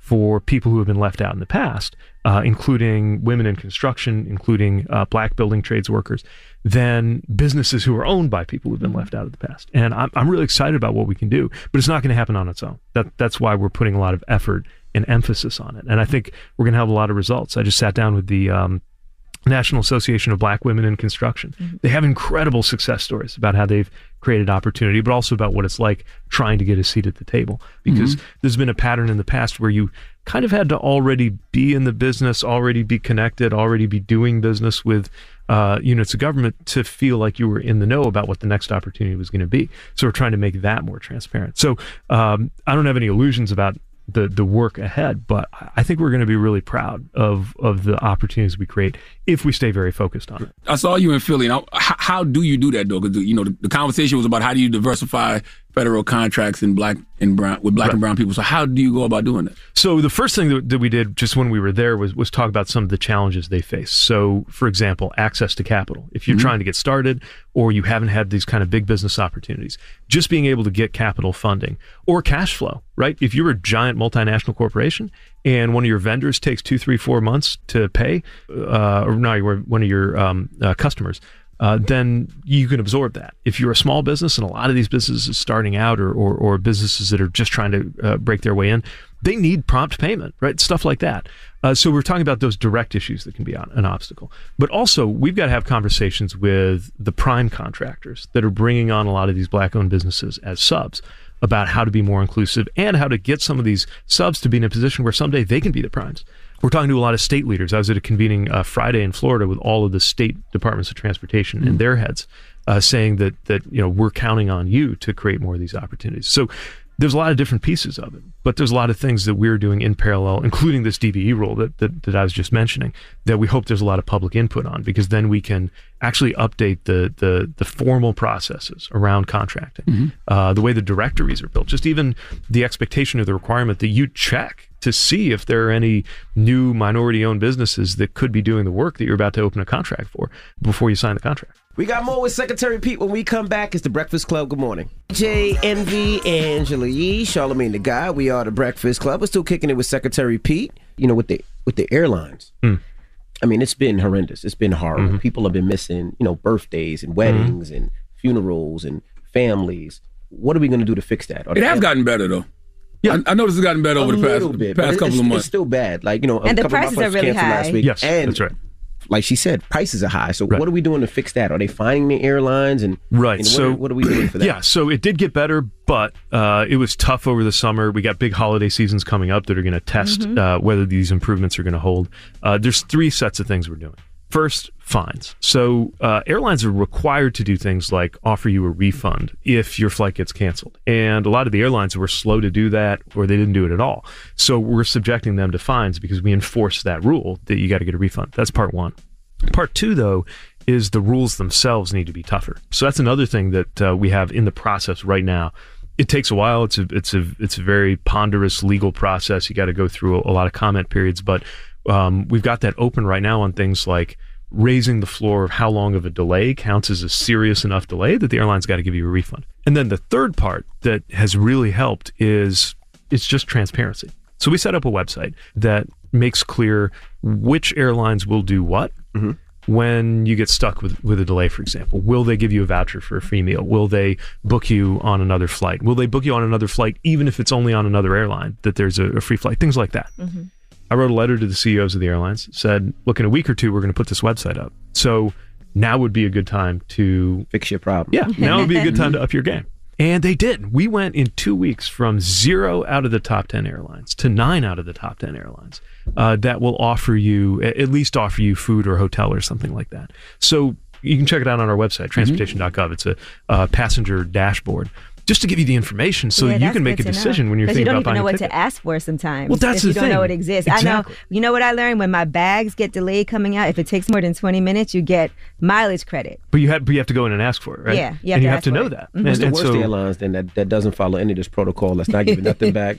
for people who have been left out in the past, uh, including women in construction, including uh, black building trades workers, than businesses who are owned by people who've been left out of the past. And I'm, I'm really excited about what we can do, but it's not going to happen on its own. That, that's why we're putting a lot of effort and emphasis on it. And I think we're going to have a lot of results. I just sat down with the um, National Association of Black Women in Construction. Mm-hmm. They have incredible success stories about how they've created opportunity, but also about what it's like trying to get a seat at the table. Because mm-hmm. there's been a pattern in the past where you kind of had to already be in the business, already be connected, already be doing business with uh, units of government to feel like you were in the know about what the next opportunity was going to be. So we're trying to make that more transparent. So um, I don't have any illusions about the the work ahead, but I think we're going to be really proud of of the opportunities we create if we stay very focused on it. I saw you in Philly. Now, how, how do you do that though? Because you know the, the conversation was about how do you diversify federal contracts in black and brown with black right. and brown people. So how do you go about doing that? So the first thing that, that we did just when we were there was was talk about some of the challenges they face. So for example, access to capital. If you're mm-hmm. trying to get started or you haven't had these kind of big business opportunities, just being able to get capital funding or cash flow, right? If you're a giant multinational corporation and one of your vendors takes two, three, four months to pay, uh, or no, you're one of your um, uh, customers, uh, then you can absorb that. If you're a small business, and a lot of these businesses starting out or, or, or businesses that are just trying to uh, break their way in, they need prompt payment, right? Stuff like that. Uh, so we're talking about those direct issues that can be an obstacle. But also, we've got to have conversations with the prime contractors that are bringing on a lot of these black-owned businesses as subs about how to be more inclusive and how to get some of these subs to be in a position where someday they can be the primes. We're talking to a lot of state leaders. I was at a convening uh, Friday in Florida with all of the state departments of transportation mm. and their heads uh, saying that, that you know we're counting on you to create more of these opportunities. So there's a lot of different pieces of it, but there's a lot of things that we're doing in parallel, including this D B E rule that, that, that I was just mentioning, that we hope there's a lot of public input on, because then we can actually update the the, the formal processes around contracting, mm-hmm. uh, the way the directories are built, just even the expectation of the requirement that you check to see if there are any new minority-owned businesses that could be doing the work that you're about to open a contract for before you sign the contract. We got more with Secretary Pete when we come back. It's The Breakfast Club. Good morning. Jay, Envy, Angela Yee, Charlamagne the Guy. We are The Breakfast Club. We're still kicking it with Secretary Pete. You know, with the with the airlines. Mm. I mean, it's been horrendous. It's been horrible. Mm-hmm. People have been missing, you know, birthdays and weddings mm-hmm. and funerals and families. What are we going to do to fix that? It has gotten better, though. Yeah, I, I noticed it's gotten better over the past, bit, past couple it's, of months. It's still bad. Like, you know, and a the couple prices of my are really high. last week. Yes, and that's right. Like she said, prices are high. So right. what are we doing to fix that? Are they finding the airlines? And right. And what, so are, what are we doing for that? Yeah. So it did get better, but uh, it was tough over the summer. We got big holiday seasons coming up that are going to test mm-hmm. uh, whether these improvements are going to hold. Uh, there's three sets of things we're doing. First, fines. So uh, airlines are required to do things like offer you a refund if your flight gets canceled. And a lot of the airlines were slow to do that, or they didn't do it at all. So we're subjecting them to fines because we enforce that rule that you got to get a refund. That's part one. Part two, though, is the rules themselves need to be tougher. So that's another thing that uh, we have in the process right now. It takes a while. It's a it's a it's a very ponderous legal process. You got to go through a, a lot of comment periods, but um, we've got that open right now on things like raising the floor of how long of a delay counts as a serious enough delay that the airline's got to give you a refund. And then the third part that has really helped is it's just transparency. So we set up a website that makes clear which airlines will do what. Mm-hmm. When you get stuck with, with a delay, for example. Will they give you a voucher for a free meal? Will they book you on another flight? Will they book you on another flight even if it's only on another airline, that there's a, a free flight? Things like that. Mm-hmm. I wrote a letter to the C E Os of the airlines, said, look, in a week or two, we're going to put this website up. So now would be a good time to... fix your problem. Yeah, now would be a good time to up your game. And they did. We went in two weeks from zero out of the top ten airlines to nine out of the top ten airlines uh, that will offer you, at least offer you food or hotel or something like that. So you can check it out on our website, transportation dot gov. It's a uh, passenger dashboard, just to give you the information so yeah, that you can make a decision when you're thinking about buying a ticket. Because you don't even know what to ask for sometimes. Well, that's if the you thing. don't know it exists. Exactly. I know. You know what I learned? When my bags get delayed coming out, if it takes more than twenty minutes, you get mileage credit. But you have, but you have to go in and ask for it, right? Yeah, you have and to you ask have to for know it. that. Mm-hmm. What's and, the worst and so, airlines then that, that doesn't follow any of this protocol? That's not giving nothing back.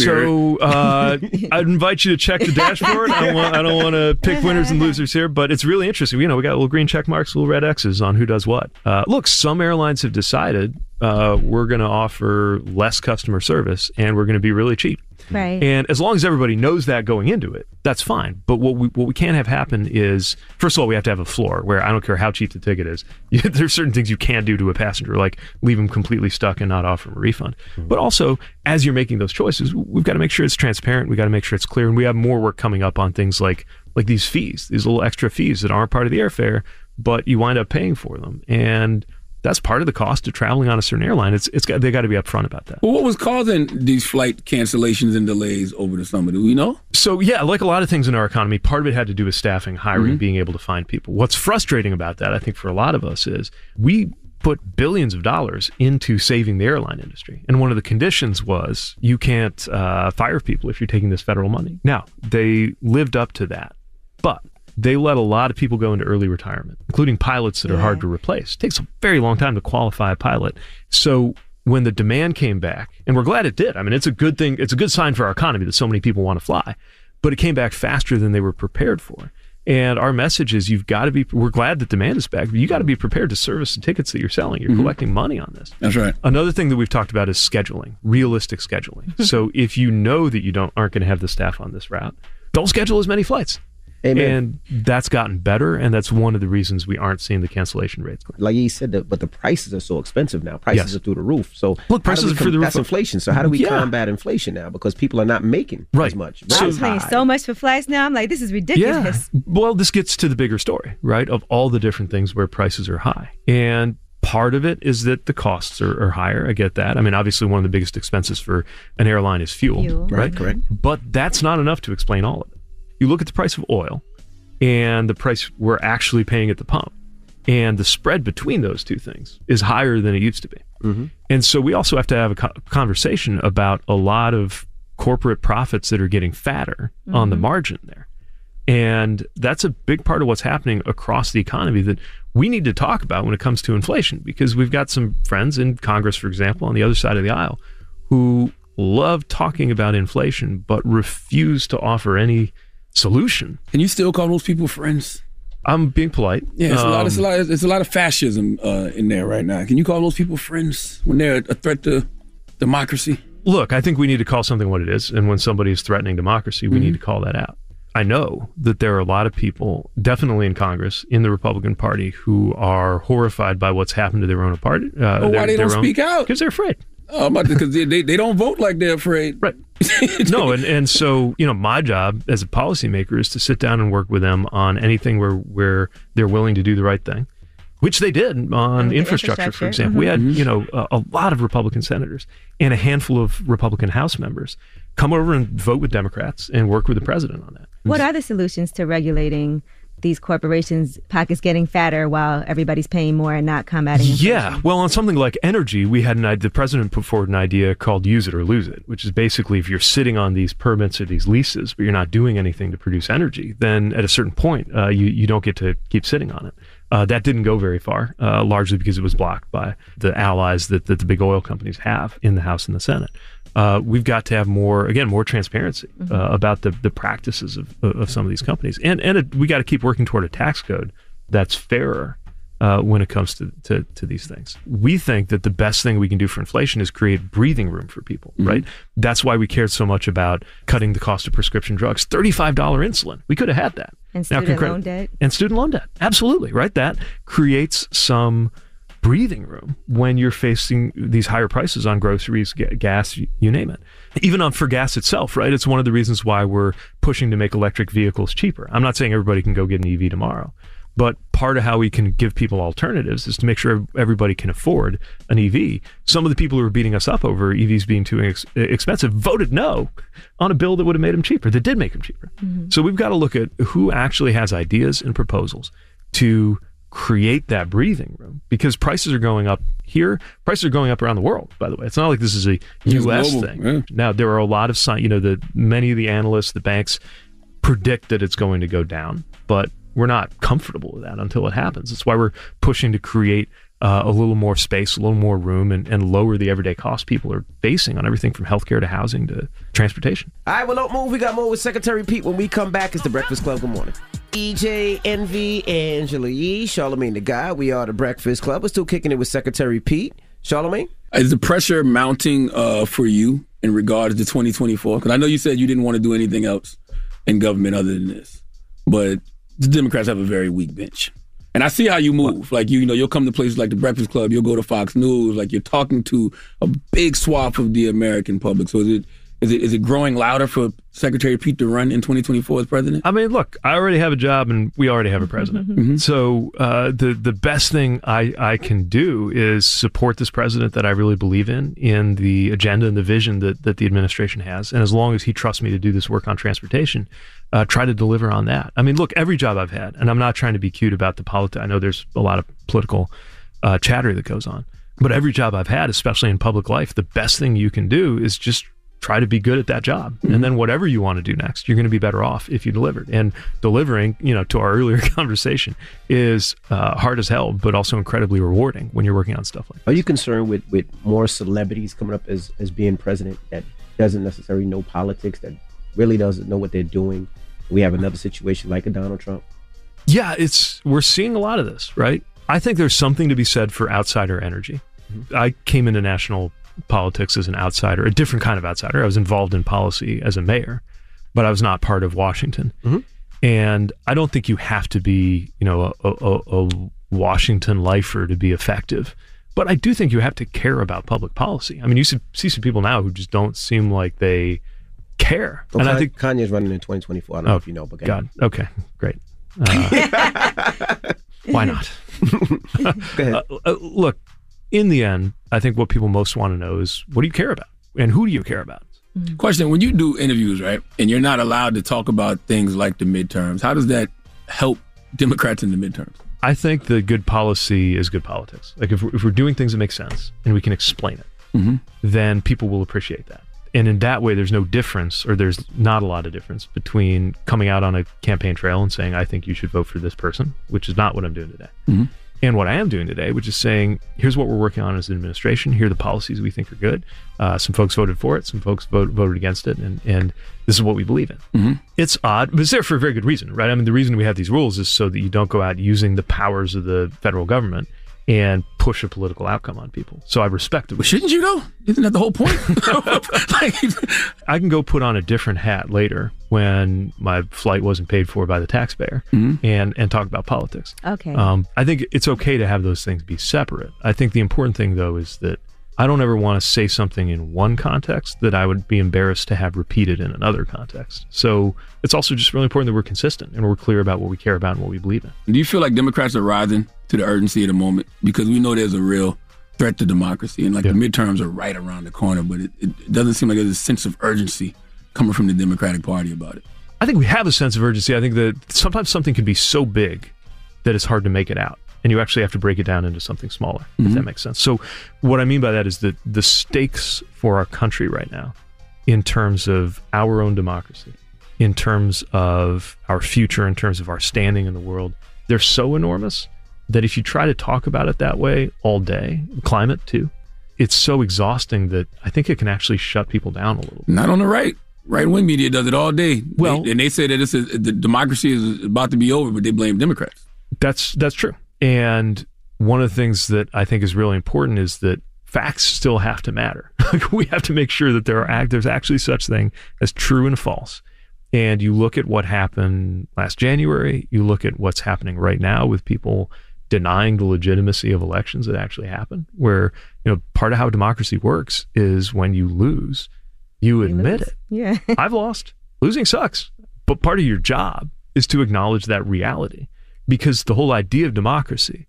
So uh, I'd invite you to check the dashboard. I don't want I don't want to pick winners and losers here, but it's really interesting. You know, we got little green check marks, little red X's on who does what. Uh, look, some airlines have decided uh, we're going to offer less customer service and we're going to be really cheap. Right. And as long as everybody knows that going into it, that's fine. But what we what we can't have happen is, first of all, we have to have a floor where I don't care how cheap the ticket is. There's certain things you can't do to a passenger, like leave them completely stuck and not offer them a refund. Mm-hmm. But also, as you're making those choices, we've got to make sure it's transparent. We've got to make sure it's clear. And we have more work coming up on things like like these fees, these little extra fees that aren't part of the airfare, but you wind up paying for them. And that's part of the cost of traveling on a certain airline. It's it's got, they got to be upfront about that. Well, what was causing these flight cancellations and delays over the summer? Do we know? So yeah, like a lot of things in our economy, part of it had to do with staffing, hiring, mm-hmm. being able to find people. What's frustrating about that, I think, for a lot of us is we put billions of dollars into saving the airline industry. And one of the conditions was you can't uh, fire people if you're taking this federal money. Now, they lived up to that, but they let a lot of people go into early retirement, including pilots that are yeah. hard to replace. It takes a very long time to qualify a pilot. So when the demand came back, and we're glad it did. I mean, it's a good thing. It's a good sign for our economy that so many people want to fly, but it came back faster than they were prepared for. And our message is you've got to be, we're glad that demand is back, but you got to be prepared to service the tickets that you're selling. You're mm-hmm. collecting money on this. That's right. Another thing that we've talked about is scheduling, realistic scheduling. So if you know that you don't aren't going to have the staff on this route, don't schedule as many flights. Amen. And that's gotten better, and that's one of the reasons we aren't seeing the cancellation rates. Like you said, that, but the prices are so expensive now. Prices yes. are through the roof. So look, prices are through the roof. That's inflation. So how do we yeah. combat inflation now? Because people are not making right. as much. I'm paying so much for flights now. I'm like, this is ridiculous. Yeah. Well, this gets to the bigger story, right? Of all the different things where prices are high, and part of it is that the costs are, are higher. I get that. I mean, obviously, one of the biggest expenses for an airline is fuel, fuel. right? Right, correct. But that's not enough to explain all of it. You look at the price of oil and the price we're actually paying at the pump, and the spread between those two things is higher than it used to be. Mm-hmm. And so we also have to have a co- conversation about a lot of corporate profits that are getting fatter mm-hmm. on the margin there. And that's a big part of what's happening across the economy that we need to talk about when it comes to inflation, because we've got some friends in Congress, for example, on the other side of the aisle, who love talking about inflation but refuse to offer any solution. Can you still call those people friends? I'm being polite. Yeah, it's, um, a, lot, it's, a, lot, it's a lot of fascism uh, in there right now. Can you call those people friends when they're a threat to democracy? Look, I think we need to call something what it is, and when somebody is threatening democracy, we mm-hmm. need to call that out. I know that there are a lot of people, definitely in Congress, in the Republican Party, who are horrified by what's happened to their own party. Uh, oh, their, why they don't own, speak out? Because they're afraid. Oh, because they, they, they don't vote like they're afraid. Right. No, and, and so, you know, my job as a policymaker is to sit down and work with them on anything where, where they're willing to do the right thing, which they did on infrastructure, infrastructure, for example. Mm-hmm. We had, you know, a, a lot of Republican senators and a handful of Republican House members come over and vote with Democrats and work with the president on that. What are the solutions to regulating these corporations' pockets getting fatter while everybody's paying more and not combating inflation? Yeah, well, on something like energy, we had an idea, the president put forward an idea called use it or lose it, which is basically if you're sitting on these permits or these leases, but you're not doing anything to produce energy, then at a certain point, uh, you, you don't get to keep sitting on it. Uh, that didn't go very far, uh, largely because it was blocked by the allies that, that the big oil companies have in the House and the Senate. Uh, we've got to have more, again, more transparency uh, mm-hmm. about the, the practices of, of some of these companies. And and it, we got to keep working toward a tax code that's fairer uh, when it comes to, to, to these things. We think that the best thing we can do for inflation is create breathing room for people, mm-hmm. right? That's why we cared so much about cutting the cost of prescription drugs. thirty-five dollars insulin. We could have had that. And student now, loan debt. And student loan debt. Absolutely, right? That creates some breathing room when you're facing these higher prices on groceries, g- gas, you, you name it. Even on for gas itself, right? It's one of the reasons why we're pushing to make electric vehicles cheaper. I'm not saying everybody can go get an E V tomorrow, but part of how we can give people alternatives is to make sure everybody can afford an E V. Some of the people who are beating us up over E Vs being too ex- expensive voted no on a bill that would have made them cheaper, that did make them cheaper. Mm-hmm. So we've got to look at who actually has ideas and proposals to create that breathing room, because prices are going up here. Prices are going up around the world, by the way. It's not like this is a U S thing. Yeah. Now, there are a lot of signs, you know, the many of the analysts, the banks predict that it's going to go down, but we're not comfortable with that until it happens. That's why we're pushing to create uh, a little more space, a little more room, and, and lower the everyday costs people are facing on everything from healthcare to housing to transportation. All right, well, don't move. We got more with Secretary Pete when we come back. It's The Breakfast Club. Good morning. E J, Envy, Angela Yee, Charlamagne the Guy. We are The Breakfast Club. We're still kicking it with Secretary Pete. Charlamagne? Is the pressure mounting uh, for you in regards to twenty twenty-four? Because I know you said you didn't want to do anything else in government other than this, but the Democrats have a very weak bench. And I see how you move. Like, you, you know, you'll come to places like the Breakfast Club, you'll go to Fox News, like you're talking to a big swath of the American public. So is it is it is it growing louder for Secretary Pete to run in twenty twenty-four as president? I mean, look, I already have a job and we already have a president. Mm-hmm. So uh, the the best thing I, I can do is support this president that I really believe in, in the agenda and the vision that, that the administration has. And as long as he trusts me to do this work on transportation, uh, try to deliver on that. I mean, look, every job I've had, and I'm not trying to be cute about the politics. I know there's a lot of political uh, chatter that goes on, but every job I've had, especially in public life, the best thing you can do is just try to be good at that job. Mm-hmm. And then whatever you want to do next, you're going to be better off if you delivered. And delivering, you know, to our earlier conversation, is uh, hard as hell, but also incredibly rewarding when you're working on stuff like that. Are you concerned with, with more celebrities coming up as, as being president that doesn't necessarily know politics, that really doesn't know what they're doing? We have another situation like a Donald Trump. Yeah, it's we're seeing a lot of this, right? I think there's something to be said for outsider energy. Mm-hmm. I came into national politics as an outsider, a different kind of outsider. I was involved in policy as a mayor, but I was not part of Washington. Mm-hmm. And I don't think you have to be, you know, a, a, a Washington lifer to be effective. But I do think you have to care about public policy. I mean, you see some people now who just don't seem like they care. Well, and Kanye, I think Kanye's running in twenty twenty-four. I don't oh, know if you know, but God, okay, great. Uh, why not? Go ahead. Uh, uh, look, in the end, I think what people most want to know is, what do you care about? And who do you care about? Mm-hmm. Question, when you do interviews, right, and you're not allowed to talk about things like the midterms, how does that help Democrats in the midterms? I think the good policy is good politics. Like if we're, if we're doing things that make sense and we can explain it, mm-hmm. then people will appreciate that. And in that way, there's no difference, or there's not a lot of difference between coming out on a campaign trail and saying, I think you should vote for this person, which is not what I'm doing today. Mm-hmm. And what I am doing today, which is saying, here's what we're working on as an administration. Here are the policies we think are good. Uh, some folks voted for it. Some folks vote, voted against it. And, and this is what we believe in. Mm-hmm. It's odd, but it's there for a very good reason, right? I mean, the reason we have these rules is so that you don't go out using the powers of the federal government and push a political outcome on people. So I respect it. But shouldn't you, though? Isn't that the whole point? like, I can go put on a different hat later when my flight wasn't paid for by the taxpayer mm-hmm. and, and talk about politics. Okay. Um, I think it's okay to have those things be separate. I think the important thing, though, is that I don't ever want to say something in one context that I would be embarrassed to have repeated in another context. So it's also just really important that we're consistent and we're clear about what we care about and what we believe in. Do you feel like Democrats are rising to the urgency of the moment? Because we know there's a real threat to democracy, and like yeah. the midterms are right around the corner, but it, it doesn't seem like there's a sense of urgency coming from the Democratic Party about it. I think we have a sense of urgency. I think that sometimes something can be so big that it's hard to make it out. And you actually have to break it down into something smaller, mm-hmm. if that makes sense. So what I mean by that is that the stakes for our country right now, in terms of our own democracy, in terms of our future, in terms of our standing in the world, they're so enormous that if you try to talk about it that way all day, climate too, it's so exhausting that I think it can actually shut people down a little bit. Not on the right. Right-wing media does it all day. Well, they, and they say that this is, the democracy is about to be over, but they blame Democrats. That's that's true. And one of the things that I think is really important is that facts still have to matter. We have to make sure that there are there's actually such thing as true and false. And you look at what happened last January, you look at what's happening right now with people denying the legitimacy of elections that actually happen, where, you know, part of how democracy works is when you lose, you admit it. Yeah. I've lost. Losing sucks. But part of your job is to acknowledge that reality. Because the whole idea of democracy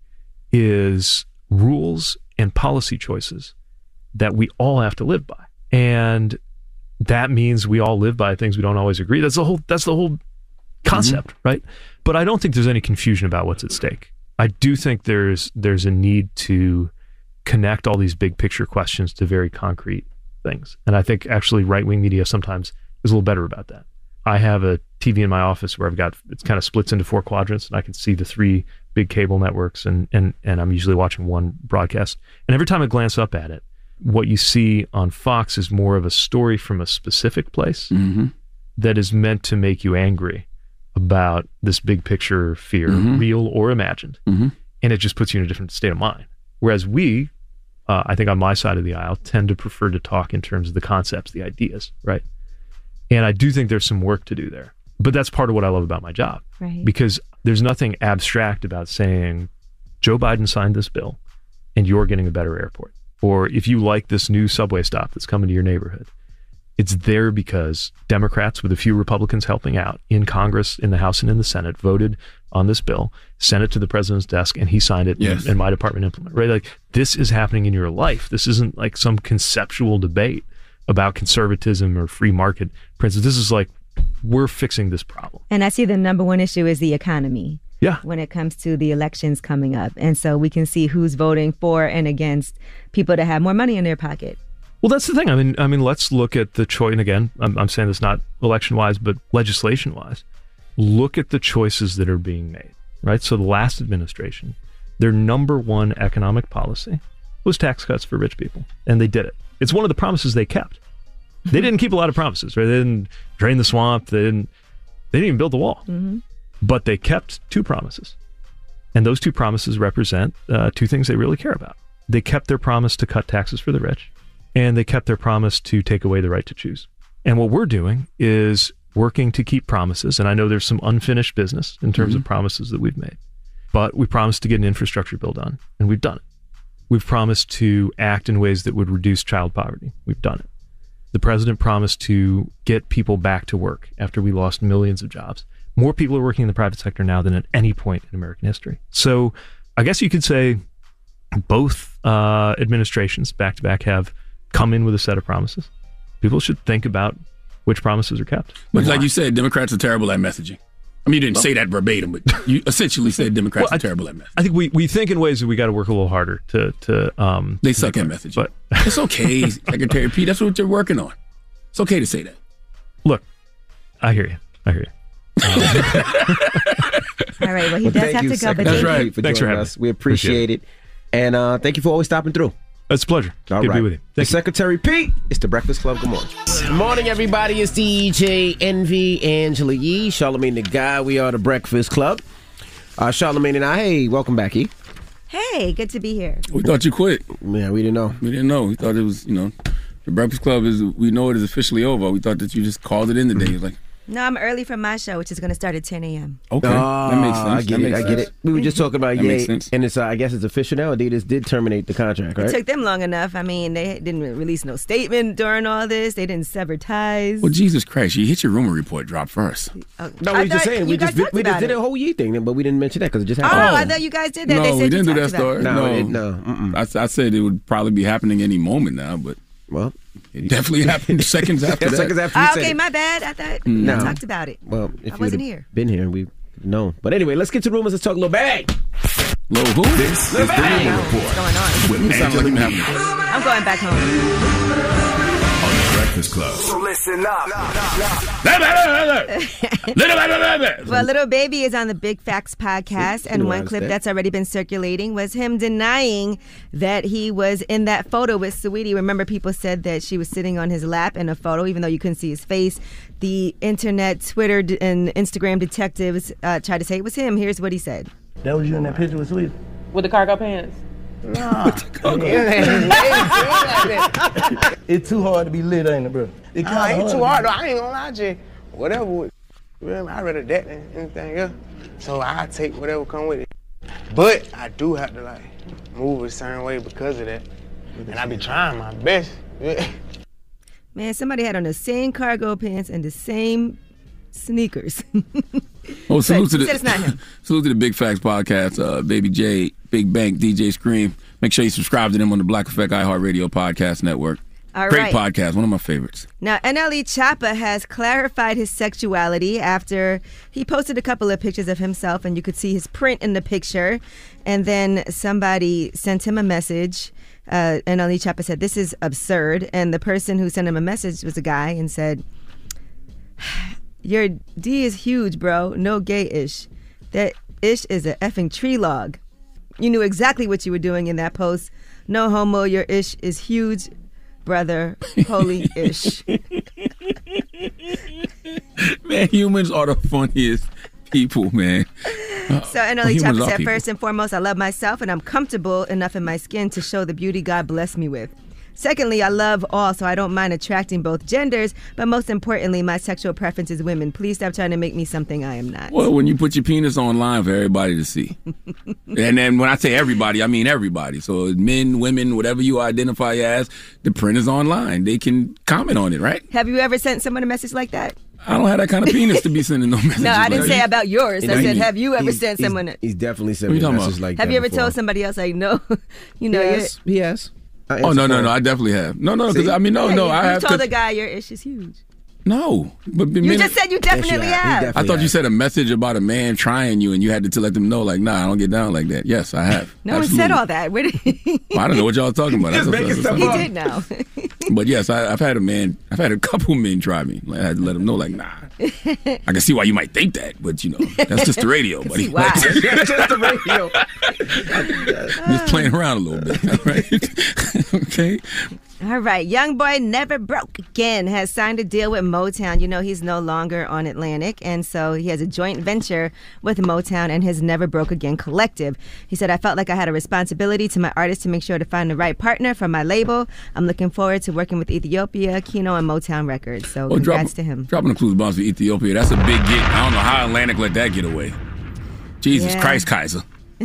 is rules and policy choices that we all have to live by. And that means we all live by things we don't always agree. That's the whole that's the whole concept, mm-hmm. right? But I don't think there's any confusion about what's at stake. I do think there's there's a need to connect all these big picture questions to very concrete things. And I think actually right-wing media sometimes is a little better about that. I have a T V in my office where I've got, it kind of splits into four quadrants, and I can see the three big cable networks, and, and, and I'm usually watching one broadcast. And every time I glance up at it, what you see on Fox is more of a story from a specific place mm-hmm. that is meant to make you angry about this big picture fear, mm-hmm. real or imagined. Mm-hmm. And it just puts you in a different state of mind. Whereas we uh, I think on my side of the aisle, tend to prefer to talk in terms of the concepts, the ideas, right? And I do think there's some work to do there. But that's part of what I love about my job. Right. Because there's nothing abstract about saying, Joe Biden signed this bill and you're getting a better airport. Or if you like this new subway stop that's coming to your neighborhood, it's there because Democrats, with a few Republicans helping out in Congress, in the House and in the Senate, voted on this bill, sent it to the president's desk, and he signed it, yes. and, and my department implemented. Right? Like, this is happening in your life. This isn't like some conceptual debate about conservatism or free market principles. This is like, we're fixing this problem. And I see the number one issue is the economy. Yeah. When it comes to the elections coming up. And so we can see who's voting for and against people to have more money in their pocket. Well, that's the thing. I mean, I mean, let's look at the choice. And again, I'm, I'm saying this not election-wise, but legislation-wise. Look at the choices that are being made, right? So the last administration, their number one economic policy was tax cuts for rich people. And they did it. It's one of the promises they kept. They didn't keep a lot of promises, right? They didn't drain the swamp. They didn't, they didn't even build the wall. Mm-hmm. But they kept two promises. And those two promises represent uh, two things they really care about. They kept their promise to cut taxes for the rich, and they kept their promise to take away the right to choose. And what we're doing is working to keep promises. And I know there's some unfinished business in terms mm-hmm. of promises that we've made. But we promised to get an infrastructure bill done, and we've done it. We've promised to act in ways that would reduce child poverty. We've done it. The president promised to get people back to work after we lost millions of jobs. More people are working in the private sector now than at any point in American history. So I guess you could say both uh, administrations back-to-back have come in with a set of promises. People should think about which promises are kept. But like you said, Democrats are terrible at messaging. I mean, you didn't well, say that verbatim, but you essentially said Democrats well, are terrible at messaging. I think we, we think in ways that we got to work a little harder to... to um, they suck at messaging. But it's okay, Secretary Pete. That's what you're working on. It's okay to say that. Look, I hear you. I hear you. All right, well, he well, does have you, to go, but That's right. For Thanks for having us. We appreciate, appreciate it. it. And uh, thank you for always stopping through. It's a pleasure. All Good right. to be with you. Thank you. Secretary Pete, it's the Breakfast Club. Good morning. Good morning, everybody. It's D J Envy, Angela Yee, Charlamagne the Guy. We are the Breakfast Club. Uh, Charlamagne and I, hey, welcome back, E. Hey, good to be here. We thought you quit. Yeah, we didn't know. We didn't know. We thought it was, you know, the Breakfast Club is, we know it is officially over. We thought that you just called it in today. Like, no, I'm early for my show, which is going to start at ten a.m. Okay, oh, that makes sense. I get that it. I sense. get it. We were just talking about that yeah, makes sense. and it's uh, I guess it's official now. Adidas did terminate the contract, right? It took them long enough. I mean, they didn't release no statement during all this. They didn't sever ties. Well, Jesus Christ, you hit your rumor report drop first. Oh, no, we were just saying we just we, we just did it. a whole year thing, but we didn't mention that because it just happened. Oh, I thought you guys did that. No, they said we didn't you do that talked story. No, No, it, no. Mm-mm. I, I said it would probably be happening any moment now, but well, it definitely happened seconds after that. Seconds after you Oh, said okay, it. my bad. I thought No. I talked about it. Well, if I you wasn't here. been here, we know. But anyway, let's get to rumors. Let's talk Lil Bang. Lil who? This Lil is the Bang. Rumor What's Report going on? with Sound like Angela you Yee having I'm going back home. on the Breakfast Club. So listen up. Well, Little Baby is on the Big Facts podcast, and one clip that's already been circulating was him denying that he was in that photo with Saweetie. Remember, people said that she was sitting on his lap in a photo, even though you couldn't see his face. The internet, Twitter, and Instagram detectives uh, tried to say it was him. Here's what he said. That was you in that picture with Saweetie? With the cargo pants? Nah. It's too hard to be lit, ain't it, bro? It Nah, ain't too hard, though. I ain't gonna lie to you. Whatever would, well, I'd rather that than anything else. So I take whatever come with it. But I do have to, like, move a certain way because of that. And I be trying my best. Man, somebody had on the same cargo pants and the same sneakers. Oh, salute But to he said it's not the him. salute to the Big Facts podcast. Uh, Baby J, Big Bank, D J Scream. Make sure you subscribe to them on the Black Effect iHeartRadio podcast network. All Great right. podcast, one of my favorites. Now, N L E Choppa has clarified his sexuality after he posted a couple of pictures of himself, and you could see his print in the picture. And then somebody sent him a message. Uh, N L E Choppa said, "This is absurd." And the person who sent him a message was a guy and said, "Your D is huge, bro. No gay-ish. That ish is a effing tree log. You knew exactly what you were doing in that post. No homo, your ish is huge, brother. Holy ish." Man, humans are the funniest people, man. So, and well, only humans chapter are said, people. first and foremost, I love myself and I'm comfortable enough in my skin to show the beauty God blessed me with. Secondly, I love all, so I don't mind attracting both genders, but most importantly, my sexual preference is women. Please stop trying to make me something I am not. Well, when you put your penis online for everybody to see. And then when I say everybody, I mean everybody. So men, women, whatever you identify as, the print is online. They can comment on it, right? Have you ever sent someone a message like that? I don't have that kind of penis to be sending no messages. No, I didn't like say about yours. I said, have you ever He's- sent he's- someone a... He's definitely sent What me you talking messages about? like Have that you ever before. told somebody else, like, no, you know, Yes, you're- he has. I Oh, no, answered no, for no. him. I definitely have. No, no, because See? I mean, no, Yeah, no. you, I you have. told 'cause- a guy your ish is huge. No. But You just said you definitely have. I thought you said a message about a man trying you and you had to, to let them know, like, nah, I don't get down like that. Yes, I have. No one said all that. Where did he... Well, I don't know what y'all talking about. Just That's- making that's- stuff that's- He did now. But yes, I, I've had a man, I've had a couple men try me. Like, I had to let them know, like, nah. I can see why you might think that, but you know, that's just the radio, buddy. See why. That's just the radio. Just playing around a little bit, all right? Okay. All right. Young Boy Never Broke Again has signed a deal with Motown. You know, he's no longer on Atlantic, and so he has a joint venture with Motown and his Never Broke Again collective. He said, I felt like I had a responsibility to my artists to make sure to find the right partner for my label. I'm looking forward to working with Ethiopia, Kino, and Motown Records. So Well, congrats drop, to him. Dropping the clues bombs for Ethiopia, that's a big get. I don't know how Atlantic let that get away. Jesus Yeah. Christ, Kaiser.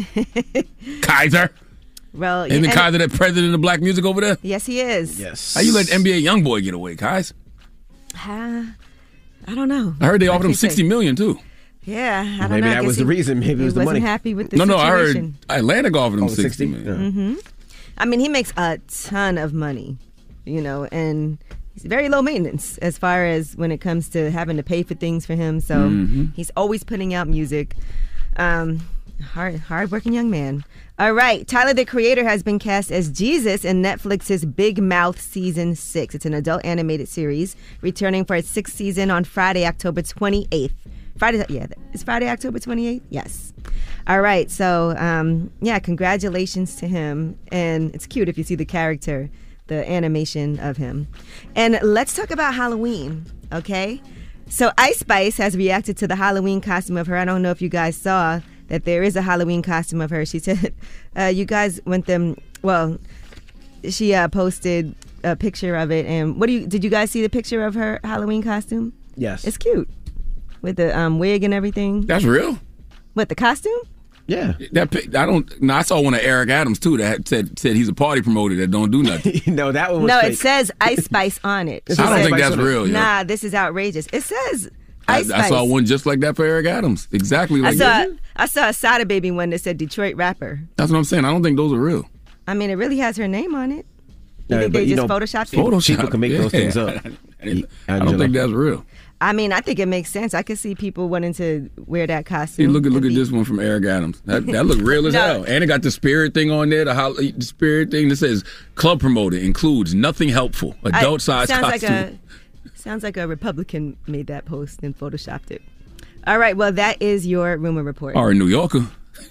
Kaiser. Well, Isn't and- Kaiser the president of black music over there? Yes, he is. Yes. How you let N B A Youngboy get away, Kais? Uh, I don't know. I heard they What offered can him you say? sixty million too. Yeah, I don't Maybe know. I that guess was the he- reason. Maybe it he was the wasn't money. happy with the No, no, I heard situation. Atlantic offered him Oh, sixty sixty? million. hmm I mean, he makes a ton of money, you know, and he's very low maintenance as far as when it comes to having to pay for things for him. So Mhm. he's always putting out music. Um, hard, hardworking young man. All right, Tyler the Creator has been cast as Jesus in Netflix's Big Mouth season six. It's an adult animated series returning for its sixth season on Friday, October twenty-eighth. Friday, yeah, it's Friday, October twenty-eighth. Yes. All right, so um, yeah, congratulations to him, and it's cute if you see the character, the animation of him. And let's talk about Halloween, okay? So Ice Spice has reacted to the Halloween costume of her. I don't know if you guys saw that there is a Halloween costume of her. She said, uh, you guys went them, well, she uh, posted a picture of it. And what do you, did you guys see the picture of her Halloween costume? Yes. It's cute. With the um, wig and everything. That's real. What, the costume? Yeah. That pic- I don't. No, I saw one of Eric Adams too that said said he's a party promoter that don't do nothing. no, that one was No, fake. it says Ice Spice on it. I She don't said, think that's real. Yo. Nah, this is outrageous. It says I, Ice I Spice. saw one just like that for Eric Adams. Exactly I like saw, that. I saw a Sada Baby one that said Detroit rapper. That's what I'm saying. I don't think those are real. I mean, it really has her name on it. You No, think but they you just know, photoshopped it? Photoshop. People can make those Yeah. things up. I don't Angela. think that's real. I mean, I think it makes sense. I could see people wanting to wear that See, costume. look at look and at be- this one from Eric Adams. That, that look real as No. hell. And it got the spirit thing on there. The, hol- the spirit thing that says club promoter includes nothing helpful. I- Adult size sounds costume. Like a, sounds like a Republican made that post and photoshopped it. All right, well, that is your rumor report. Or a New Yorker.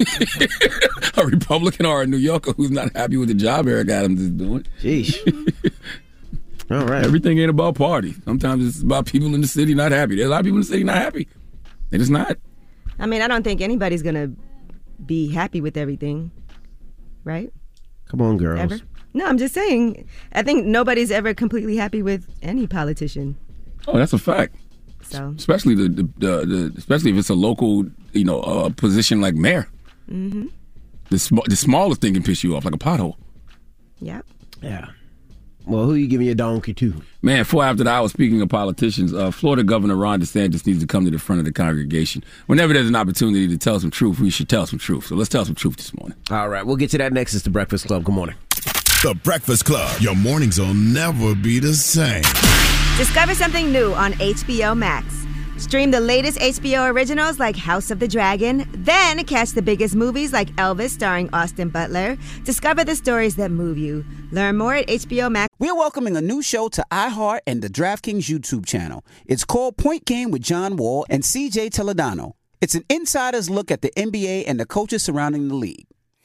A Republican or a New Yorker who's not happy with the job Eric Adams is doing. Jeez. All right. Everything ain't about party. Sometimes it's about people in the city not happy. There's a lot of people in the city not happy. They're just not. I mean, I don't think anybody's going to be happy with everything, right? Come on, girls. Ever? No, I'm just saying. I think nobody's ever completely happy with any politician. Oh, that's a fact. So, Especially the, the, the, the especially if it's a local, you know, uh, position like mayor. mm-hmm. The sm- the smallest thing can piss you off, like a pothole. Yep. Yeah. Well, who you giving your donkey to? Man, four after the hour, speaking of politicians, uh, Florida Governor Ron DeSantis needs to come to the front of the congregation. Whenever there's an opportunity to tell some truth, we should tell some truth. So let's tell some truth this morning. All right, we'll get to that next. It's the Breakfast Club. Good morning. The Breakfast Club. Your mornings will never be the same. Discover something new on H B O Max. Stream the latest H B O originals like House of the Dragon, then catch the biggest movies like Elvis starring Austin Butler. Discover the stories that move you. Learn more at H B O Max. We're welcoming a new show to iHeart and the DraftKings YouTube channel. It's called Point Game with John Wall and C J Toledano. It's an insider's look at the N B A and the coaches surrounding the league.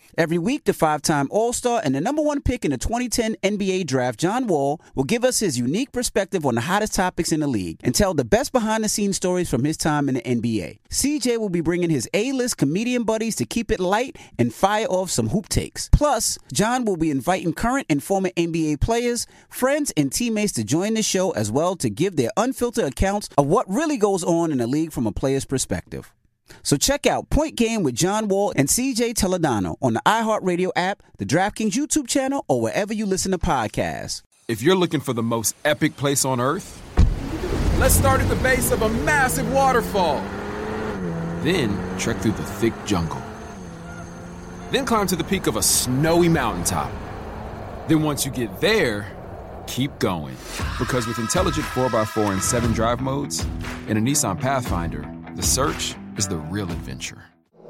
Every week, the five-time All-Star and the number one pick in the twenty ten N B A Draft, John Wall, will give us his unique perspective on the hottest topics in the league and tell the best behind-the-scenes stories from his time in the N B A. C J will be bringing his A-list comedian buddies to keep it light and fire off some hoop takes. Plus, John will be inviting current and former N B A players, friends, and teammates to join the show as well to give their unfiltered accounts of what really goes on in the league from a player's perspective. So check out Point Game with John Wall and C J Toledano on the iHeartRadio app, the DraftKings YouTube channel, or wherever you listen to podcasts. If you're looking for the most epic place on earth, let's start at the base of a massive waterfall. Then trek through the thick jungle. Then climb to the peak of a snowy mountaintop. Then once you get there, keep going. Because with intelligent four by four and seven drive modes and a Nissan Pathfinder, the search is the real adventure.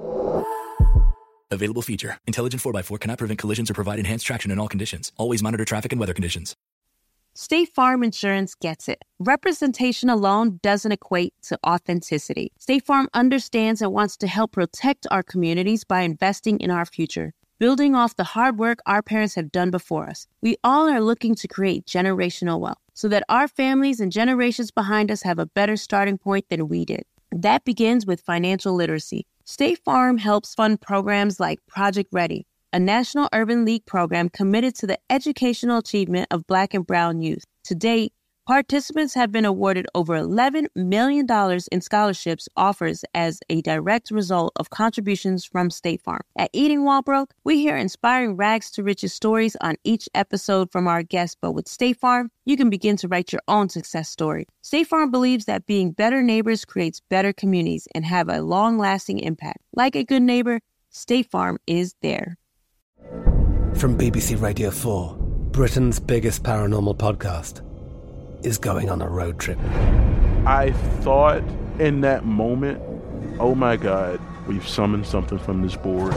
Available feature. Intelligent four by four cannot prevent collisions or provide enhanced traction in all conditions. Always monitor traffic and weather conditions. State Farm Insurance gets it. Representation alone doesn't equate to authenticity. State Farm understands and wants to help protect our communities by investing in our future, building off the hard work our parents have done before us. We all are looking to create generational wealth so that our families and generations behind us have a better starting point than we did. That begins with financial literacy. State Farm helps fund programs like Project Ready, a National Urban League program committed to the educational achievement of Black and Brown youth. To date, participants have been awarded over eleven million dollars in scholarships offers as a direct result of contributions from State Farm. At Eating While Broke, we hear inspiring rags to riches stories on each episode from our guests, but with State Farm, you can begin to write your own success story. State Farm believes that being better neighbors creates better communities and have a long-lasting impact. Like a good neighbor, State Farm is there. From B B C Radio four, Britain's biggest paranormal podcast is going on a road trip. I thought in that moment, oh my God, we've summoned something from this board.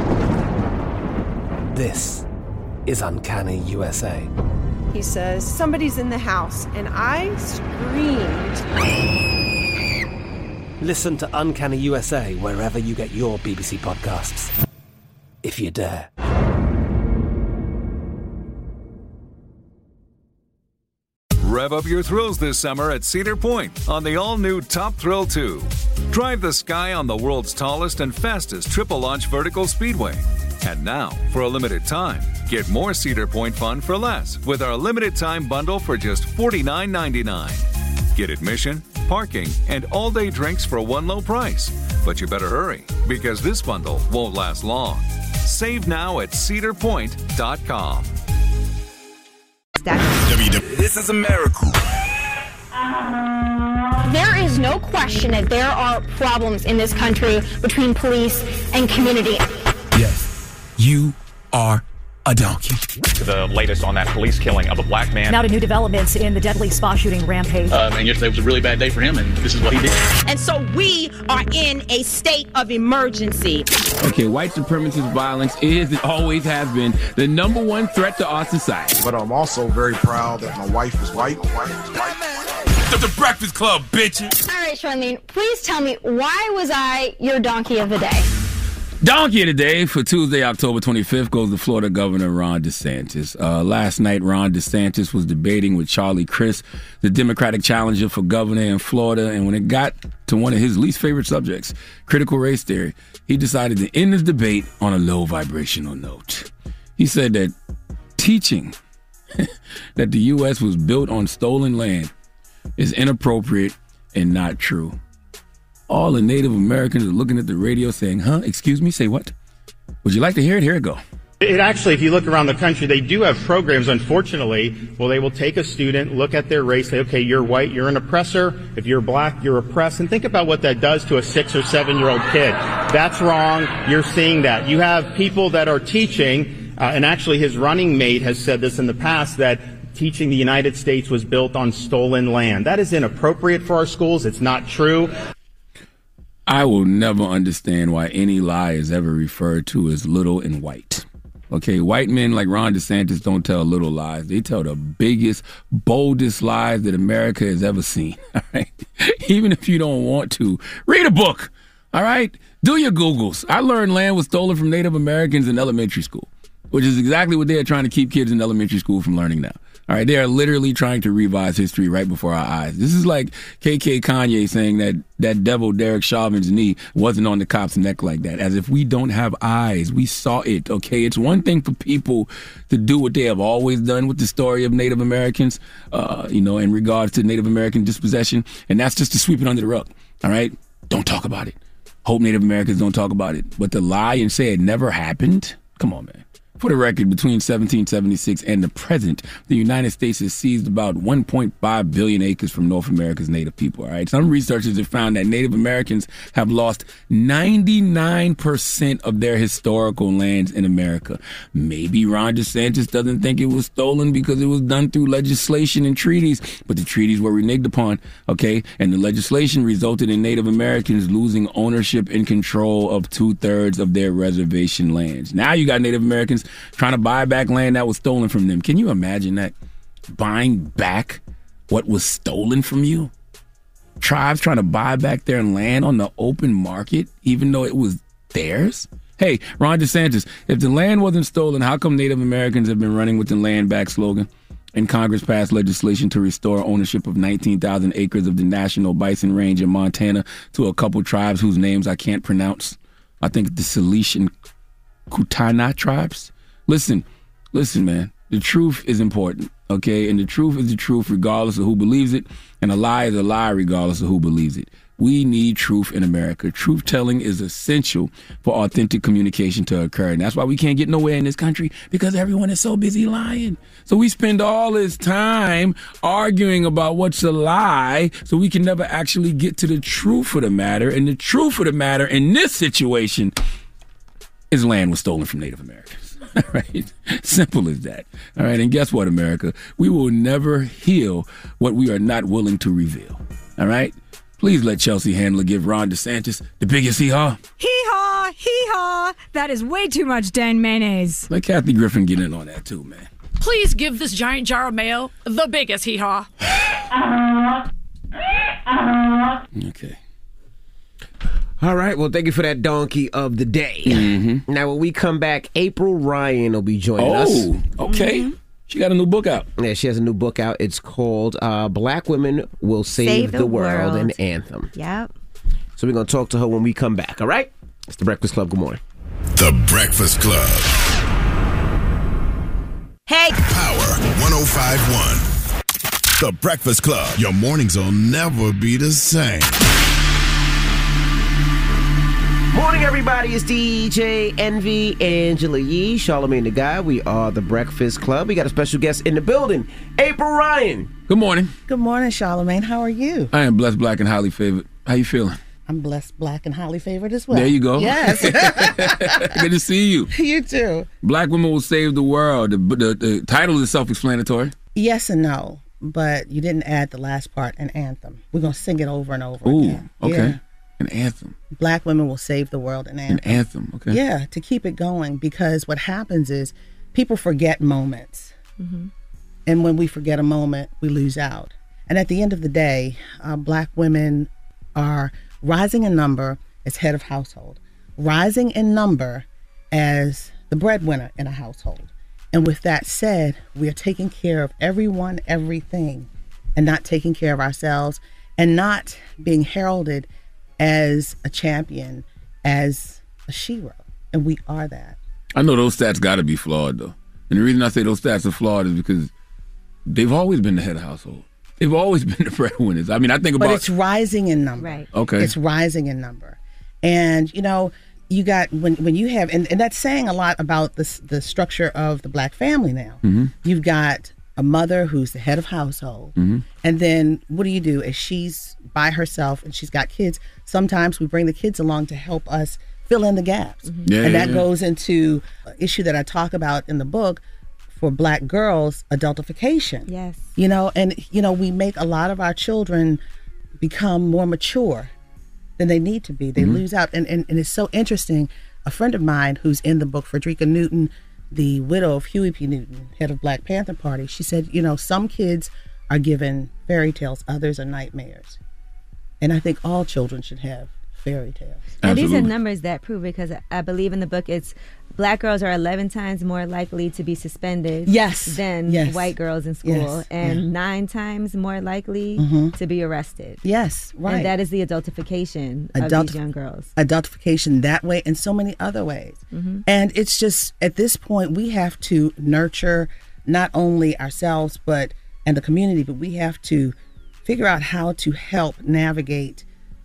This is Uncanny U S A. He says, somebody's in the house, and I screamed. Listen to Uncanny U S A wherever you get your B B C podcasts, if you dare. Rev up your thrills this summer at Cedar Point on the all-new Top Thrill two. Drive the sky on the world's tallest and fastest triple-launch vertical speedway. And now, for a limited time, get more Cedar Point fun for less with our limited-time bundle for just forty-nine ninety-nine. Get admission, parking, and all-day drinks for one low price. But you better hurry, because this bundle won't last long. Save now at cedar point dot com. This is a miracle. There is no question that there are problems in this country between police and community. Yes, you are a donkey. The latest on that police killing of a black man. Now to new developments in the deadly spa shooting rampage. Um, and yesterday was a really bad day for him, and this is what he did. And so we are in a state of emergency. Okay, white supremacist violence is and always has been the number one threat to our society. But I'm also very proud that my wife is white. My wife is white. The, the Breakfast Club, bitches. All right, Charlene, please tell me, why was I your donkey of the day? Donkey of the day for Tuesday, October twenty-fifth, goes to Florida Governor Ron DeSantis. Uh, last night, Ron DeSantis was debating with Charlie Crist, the Democratic challenger for governor in Florida. And when it got to one of his least favorite subjects, critical race theory, he decided to end the debate on a low vibrational note. He said that teaching that the U S was built on stolen land is inappropriate and not true. All the Native Americans are looking at the radio saying, huh, excuse me, say what? Would you like to hear it? Here it go. It actually, if you look around the country, they do have programs, unfortunately, well, they will take a student, look at their race, say, okay, you're white, you're an oppressor. If you're black, you're oppressed. And think about what that does to a six or seven year old kid. That's wrong. You're seeing that. You have people that are teaching, uh, and actually his running mate has said this in the past, that teaching the United States was built on stolen land. That is inappropriate for our schools. It's not true. I will never understand why any lie is ever referred to as little and white. Okay, white men like Ron DeSantis don't tell little lies. They tell the biggest, boldest lies that America has ever seen. All right? Even if you don't want to, read a book. All right? Do your Googles. I learned land was stolen from Native Americans in elementary school, which is exactly what they are trying to keep kids in elementary school from learning now. All right, they are literally trying to revise history right before our eyes. This is like K K Kanye saying that that devil Derek Chauvin's knee wasn't on the cop's neck like that, as if we don't have eyes. We saw it, okay? It's one thing for people to do what they have always done with the story of Native Americans, uh, you know, in regards to Native American dispossession, and that's just to sweep it under the rug, all right? Don't talk about it. Hope Native Americans don't talk about it. But to lie and say it never happened? Come on, man. For the record, between seventeen seventy-six and the present, the United States has seized about one point five billion acres from North America's Native people, all right? Some researchers have found that Native Americans have lost ninety-nine percent of their historical lands in America. Maybe Ron DeSantis doesn't think it was stolen because it was done through legislation and treaties, but the treaties were reneged upon, okay? And the legislation resulted in Native Americans losing ownership and control of two-thirds of their reservation lands. Now you got Native Americans trying to buy back land that was stolen from them. Can you imagine that? Buying back what was stolen from you? Tribes trying to buy back their land on the open market, even though it was theirs? Hey, Ron DeSantis, if the land wasn't stolen, how come Native Americans have been running with the land back slogan? And Congress passed legislation to restore ownership of nineteen thousand acres of the National Bison Range in Montana to a couple tribes whose names I can't pronounce. I think the Salish and Kootenai tribes. Listen, listen, man. The truth is important, okay? And the truth is the truth regardless of who believes it, and a lie is a lie regardless of who believes it. We need truth in America. Truth-telling is essential for authentic communication to occur, and that's why we can't get nowhere in this country, because everyone is so busy lying. So we spend all this time arguing about what's a lie, so we can never actually get to the truth of the matter, and the truth of the matter in this situation is land was stolen from Native Americans. All right. Simple as that. All right. And guess what, America? We will never heal what we are not willing to reveal. All right. Please let Chelsea Handler give Ron DeSantis the biggest hee-haw. Hee-haw, hee-haw. That is way too much Dan mayonnaise. Let Kathy Griffin get in on that too, man. Please give this giant jar of mayo the biggest hee-haw. Okay. All right. Well, thank you for that donkey of the day. Mm-hmm. Now, when we come back, April Ryan will be joining oh, us. Oh, okay. Mm-hmm. She got a new book out. Yeah, she has a new book out. It's called uh, Black Women Will Save, Save the, the World, World, an Anthem. Yep. So we're going to talk to her when we come back. All right? It's The Breakfast Club. Good morning. The Breakfast Club. Hey. Power one oh five point one. The Breakfast Club. Your mornings will never be the same. Morning, everybody. It's D J Envy, Angela Yee, Charlamagne the Guy. We are The Breakfast Club. We got a special guest in the building, April Ryan. Good morning. Good morning, Charlamagne. How are you? I am blessed, black, and highly favored. How you feeling? I'm blessed, black, and highly favored as well. There you go. Yes. Good to see you. You too. Black Women Will Save the World. The, the, the title is self-explanatory. Yes and no, but you didn't add the last part, an anthem. We're going to sing it over and over Ooh, again. Okay. Yeah. An anthem. Black Women Will Save the World, an anthem. An anthem, okay. Yeah, to keep it going, because what happens is people forget moments. Mm-hmm. And when we forget a moment, we lose out. And at the end of the day, uh, black women are rising in number as head of household, rising in number as the breadwinner in a household. And with that said, we are taking care of everyone, everything, and not taking care of ourselves, and not being heralded as a champion, as a shero. And we are that. I know those stats got to be flawed, though. And the reason I say those stats are flawed is because they've always been the head of household. They've always been the breadwinners. I mean, I think about... But it's rising in number. Right. Okay. It's rising in number. And, you know, you got, when when you have, and, and that's saying a lot about the, the structure of the black family now. Mm-hmm. You've got a mother who's the head of household. Mm-hmm. And then what do you do? If she's by herself and she's got kids, sometimes we bring the kids along to help us fill in the gaps. Mm-hmm. Yeah, and yeah, that yeah. goes into an issue that I talk about in the book for black girls, adultification. Yes. You know, and, you know, we make a lot of our children become more mature than they need to be. They mm-hmm. lose out. And, and, and it's so interesting. A friend of mine who's in the book, Frederica Newton, the widow of Huey P. Newton, head of Black Panther Party, she said, you know, some kids are given fairy tales, others are nightmares. And I think all children should have fairy tales. And these are numbers that prove it, because I believe in the book it's black girls are eleven times more likely to be suspended yes. than yes. white girls in school, yes. and yeah. nine times more likely mm-hmm. to be arrested. Yes, right. And that is the adultification Adult- of these young girls. Adultification that way and so many other ways. Mm-hmm. And it's just, at this point, we have to nurture not only ourselves but and the community, but we have to figure out how to help navigate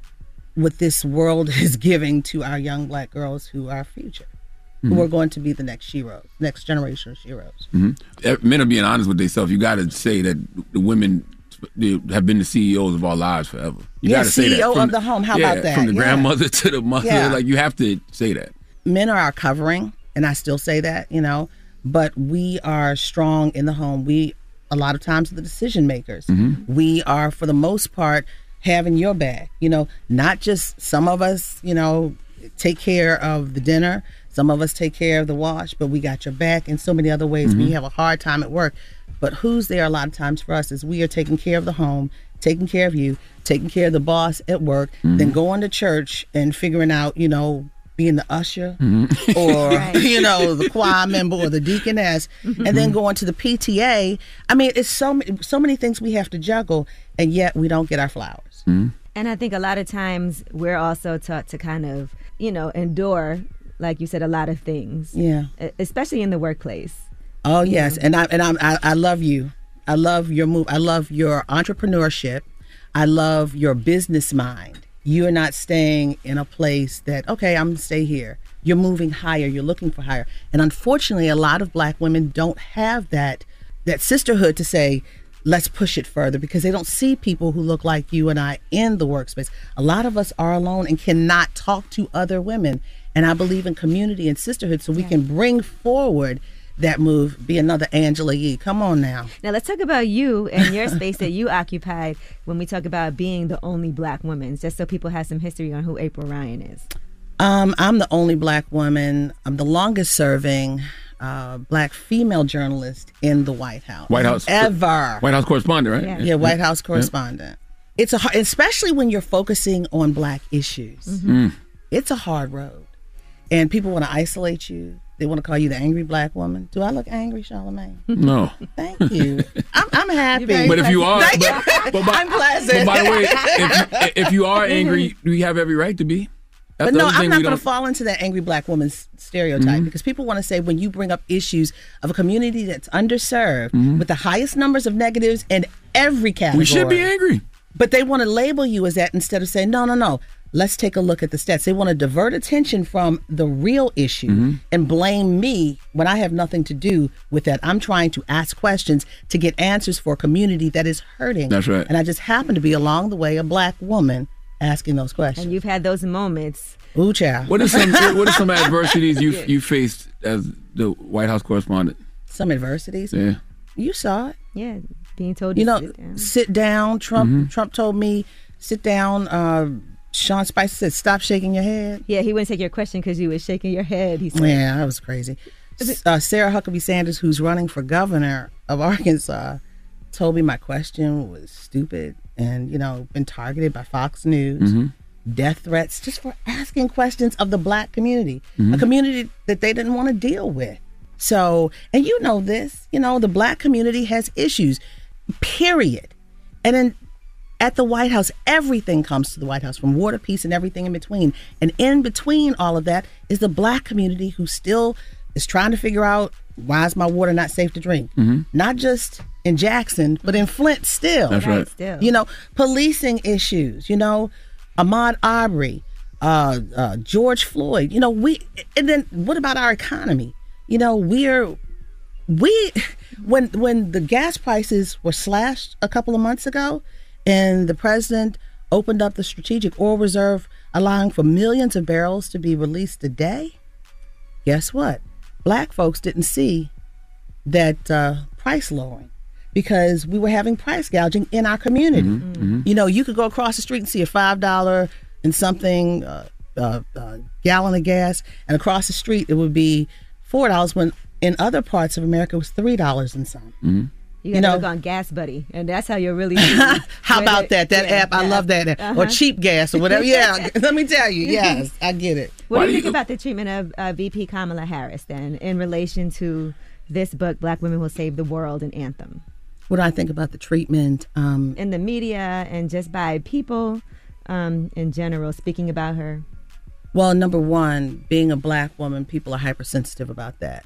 what this world is giving to our young black girls who are our future, mm-hmm. who are going to be the next heroes, next generation of heroes. Mm-hmm. Men are being honest with themselves. You got to say that the women have been the C E Os of our lives forever. You yeah, got to say that. C E O From, of the home. How yeah, about that? From the yeah. grandmother to the mother. Yeah. Like, you have to say that. Men are our covering, and I still say that, you know, but we are strong in the home. We, a lot of times, are the decision makers. Mm-hmm. We are, for the most part, having your back, you know, not just some of us, you know, take care of the dinner, some of us take care of the wash, but we got your back in so many other ways. Mm-hmm. We have a hard time at work, but who's there a lot of times for us is we are taking care of the home, taking care of you, taking care of the boss at work, mm-hmm. then going to church and figuring out, you know, being the usher mm-hmm. or, right. you know, the choir member or the deaconess, mm-hmm. and then going to the P T A. I mean, it's so many, so many things we have to juggle, and yet we don't get our flowers. Mm-hmm. And I think a lot of times we're also taught to kind of, you know, endure, like you said, a lot of things. Yeah. Especially in the workplace. Oh, yes. Know. And I and I'm, I I love you. I love your move. I love your entrepreneurship. I love your business mind. You're not staying in a place that, okay, I'm going to stay here. You're moving higher. You're looking for higher. And unfortunately, a lot of black women don't have that that sisterhood to say, let's push it further, because they don't see people who look like you and I in the workspace. A lot of us are alone and cannot talk to other women. And I believe in community and sisterhood, so we yeah. can bring forward that move, be another Angela Yee. Come on now. Now let's talk about you and your space that you occupied when we talk about being the only black woman, just so people have some history on who April Ryan is. Um, I'm the only black woman. I'm the longest serving uh, black female journalist in the White House. White House. Ever. White House correspondent, right? Yeah, yeah White House correspondent. Yeah. It's a hard, especially when you're focusing on black issues. Mm-hmm. Mm. It's a hard road. And people want to isolate you. They want to call you the angry black woman. Do I look angry, Charlamagne? No. Thank you. I'm, I'm happy. But if you are, but, but by, I'm pleasant. But by the way, if, if you are angry, we have every right to be. That's but no, I'm not going to fall into that angry black woman's stereotype, mm-hmm. because people want to say, when you bring up issues of a community that's underserved, mm-hmm. with the highest numbers of negatives in every category, we should be angry. But they want to label you as that instead of saying, no, no, no. Let's take a look at the stats. They want to divert attention from the real issue, mm-hmm. and blame me when I have nothing to do with that. I'm trying to ask questions to get answers for a community that is hurting. That's right. And I just happen to be along the way a black woman asking those questions. And you've had those moments. Ooh, child. What are some What are some adversities you you faced as the White House correspondent? Some adversities? Yeah. You saw it. Yeah, being told to you know, sit down. Sit down. Trump mm-hmm. Trump told me, sit down. Uh, Sean Spicer said, stop shaking your head. Yeah, he wouldn't take your question because you was shaking your head. He said. Yeah, that was crazy. Uh, Sarah Huckabee Sanders, who's running for governor of Arkansas, told me my question was stupid and, you know, been targeted by Fox News. Mm-hmm. Death threats just for asking questions of the black community, mm-hmm. a community that they didn't want to deal with. So, and you know this, you know, the black community has issues, period. And then at the White House, everything comes to the White House, from water, peace, and everything in between. And in between all of that is the black community who still is trying to figure out, why is my water not safe to drink? Mm-hmm. Not just in Jackson, but in Flint still. That's right. Still. You know, policing issues, you know, Ahmaud Arbery, uh, uh, George Floyd, you know, we, and then what about our economy? You know, we're, we, when when the gas prices were slashed a couple of months ago, and the president opened up the Strategic Oil Reserve, allowing for millions of barrels to be released a day, guess what? Black folks didn't see that uh, price lowering, because we were having price gouging in our community. Mm-hmm, mm-hmm. You know, you could go across the street and see a five dollars and something uh, uh, uh, gallon of gas, and across the street it would be four dollars, when in other parts of America it was three dollars and some. Mm-hmm. You got you to know, look on Gas Buddy, and that's how you'll really. how about that? That yeah, app, I love that app. Uh-huh. Or Cheap Gas or whatever. Yeah, let me tell you. Yes, I get it. What Why do you think you... about the treatment of uh, V P Kamala Harris then, in relation to this book, Black Women Will Save the World and Anthem? What do I think about the treatment? Um, in the media and just by people um, in general speaking about her? Well, number one, being a Black woman, people are hypersensitive about that.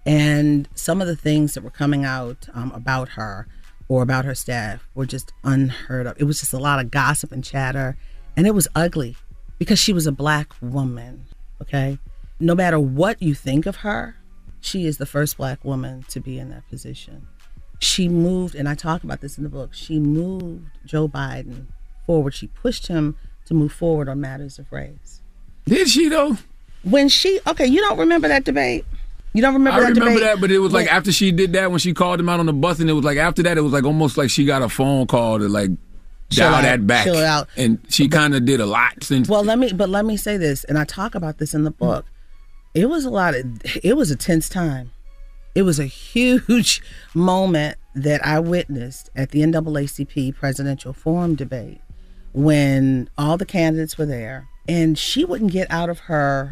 And some of the things that were coming out um, about her or about her staff were just unheard of. It was just a lot of gossip and chatter, and it was ugly because she was a Black woman, okay? No matter what you think of her, she is the first Black woman to be in that position. She moved, and I talk about this in the book, she moved Joe Biden forward. She pushed him to move forward on matters of race. Did she, though? When she, okay, you don't remember that debate? You don't remember I that remember debate? that, but it was like when, after she did that, when she called him out on the bus, and it was like after that, it was like almost like she got a phone call to like dial out, that back. Chill out. And she kind of did a lot since. Well, let me, but let me say this, and I talk about this in the book. It was a lot of, it was a tense time. It was a huge moment that I witnessed at the N double A C P presidential forum debate when all the candidates were there, and she wouldn't get out of her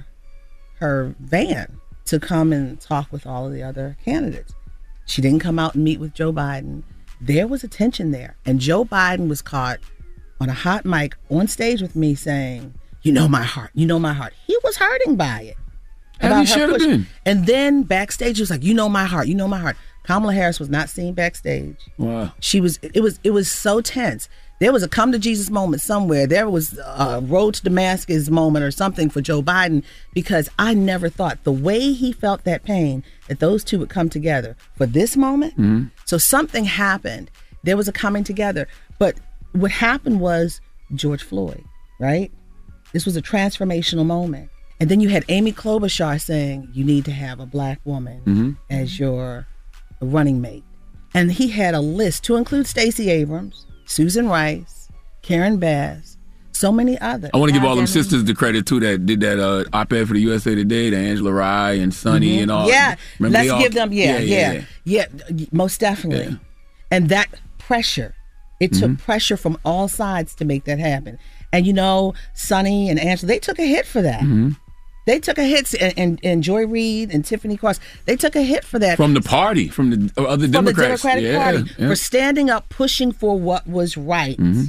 her van to come and talk with all of the other candidates. She didn't come out and meet with Joe Biden. There was a tension there. And Joe Biden was caught on a hot mic on stage with me saying, you know my heart, you know my heart. He was hurting by it. As he should have been. And then backstage, he was like, you know my heart, you know my heart. Kamala Harris was not seen backstage. Wow. She was, it was, it was so tense. There was a come to Jesus moment somewhere. There was a road to Damascus moment or something for Joe Biden, because I never thought the way he felt that pain, that those two would come together for this moment. Mm-hmm. So something happened. There was a coming together. But what happened was George Floyd, right? This was a transformational moment. And then you had Amy Klobuchar saying, you need to have a Black woman mm-hmm. as your running mate. And he had a list to include Stacey Abrams, Susan Rice, Karen Bass, so many others. I want to give all them sisters the credit too that did that uh, op-ed for the U S A Today, the Angela Rye and Sunny mm-hmm. and all. Yeah, Remember let's all, give them, yeah, yeah, yeah, yeah, yeah most definitely. Yeah. And that pressure, it took mm-hmm. pressure from all sides to make that happen. And you know, Sunny and Angela, they took a hit for that. Mm-hmm. They took a hit, and, and, and Joy Reid and Tiffany Cross, they took a hit for that. From the party, from the other Democrats. From the Democratic yeah, Party, yeah. for standing up, pushing for what was right. Mm-hmm.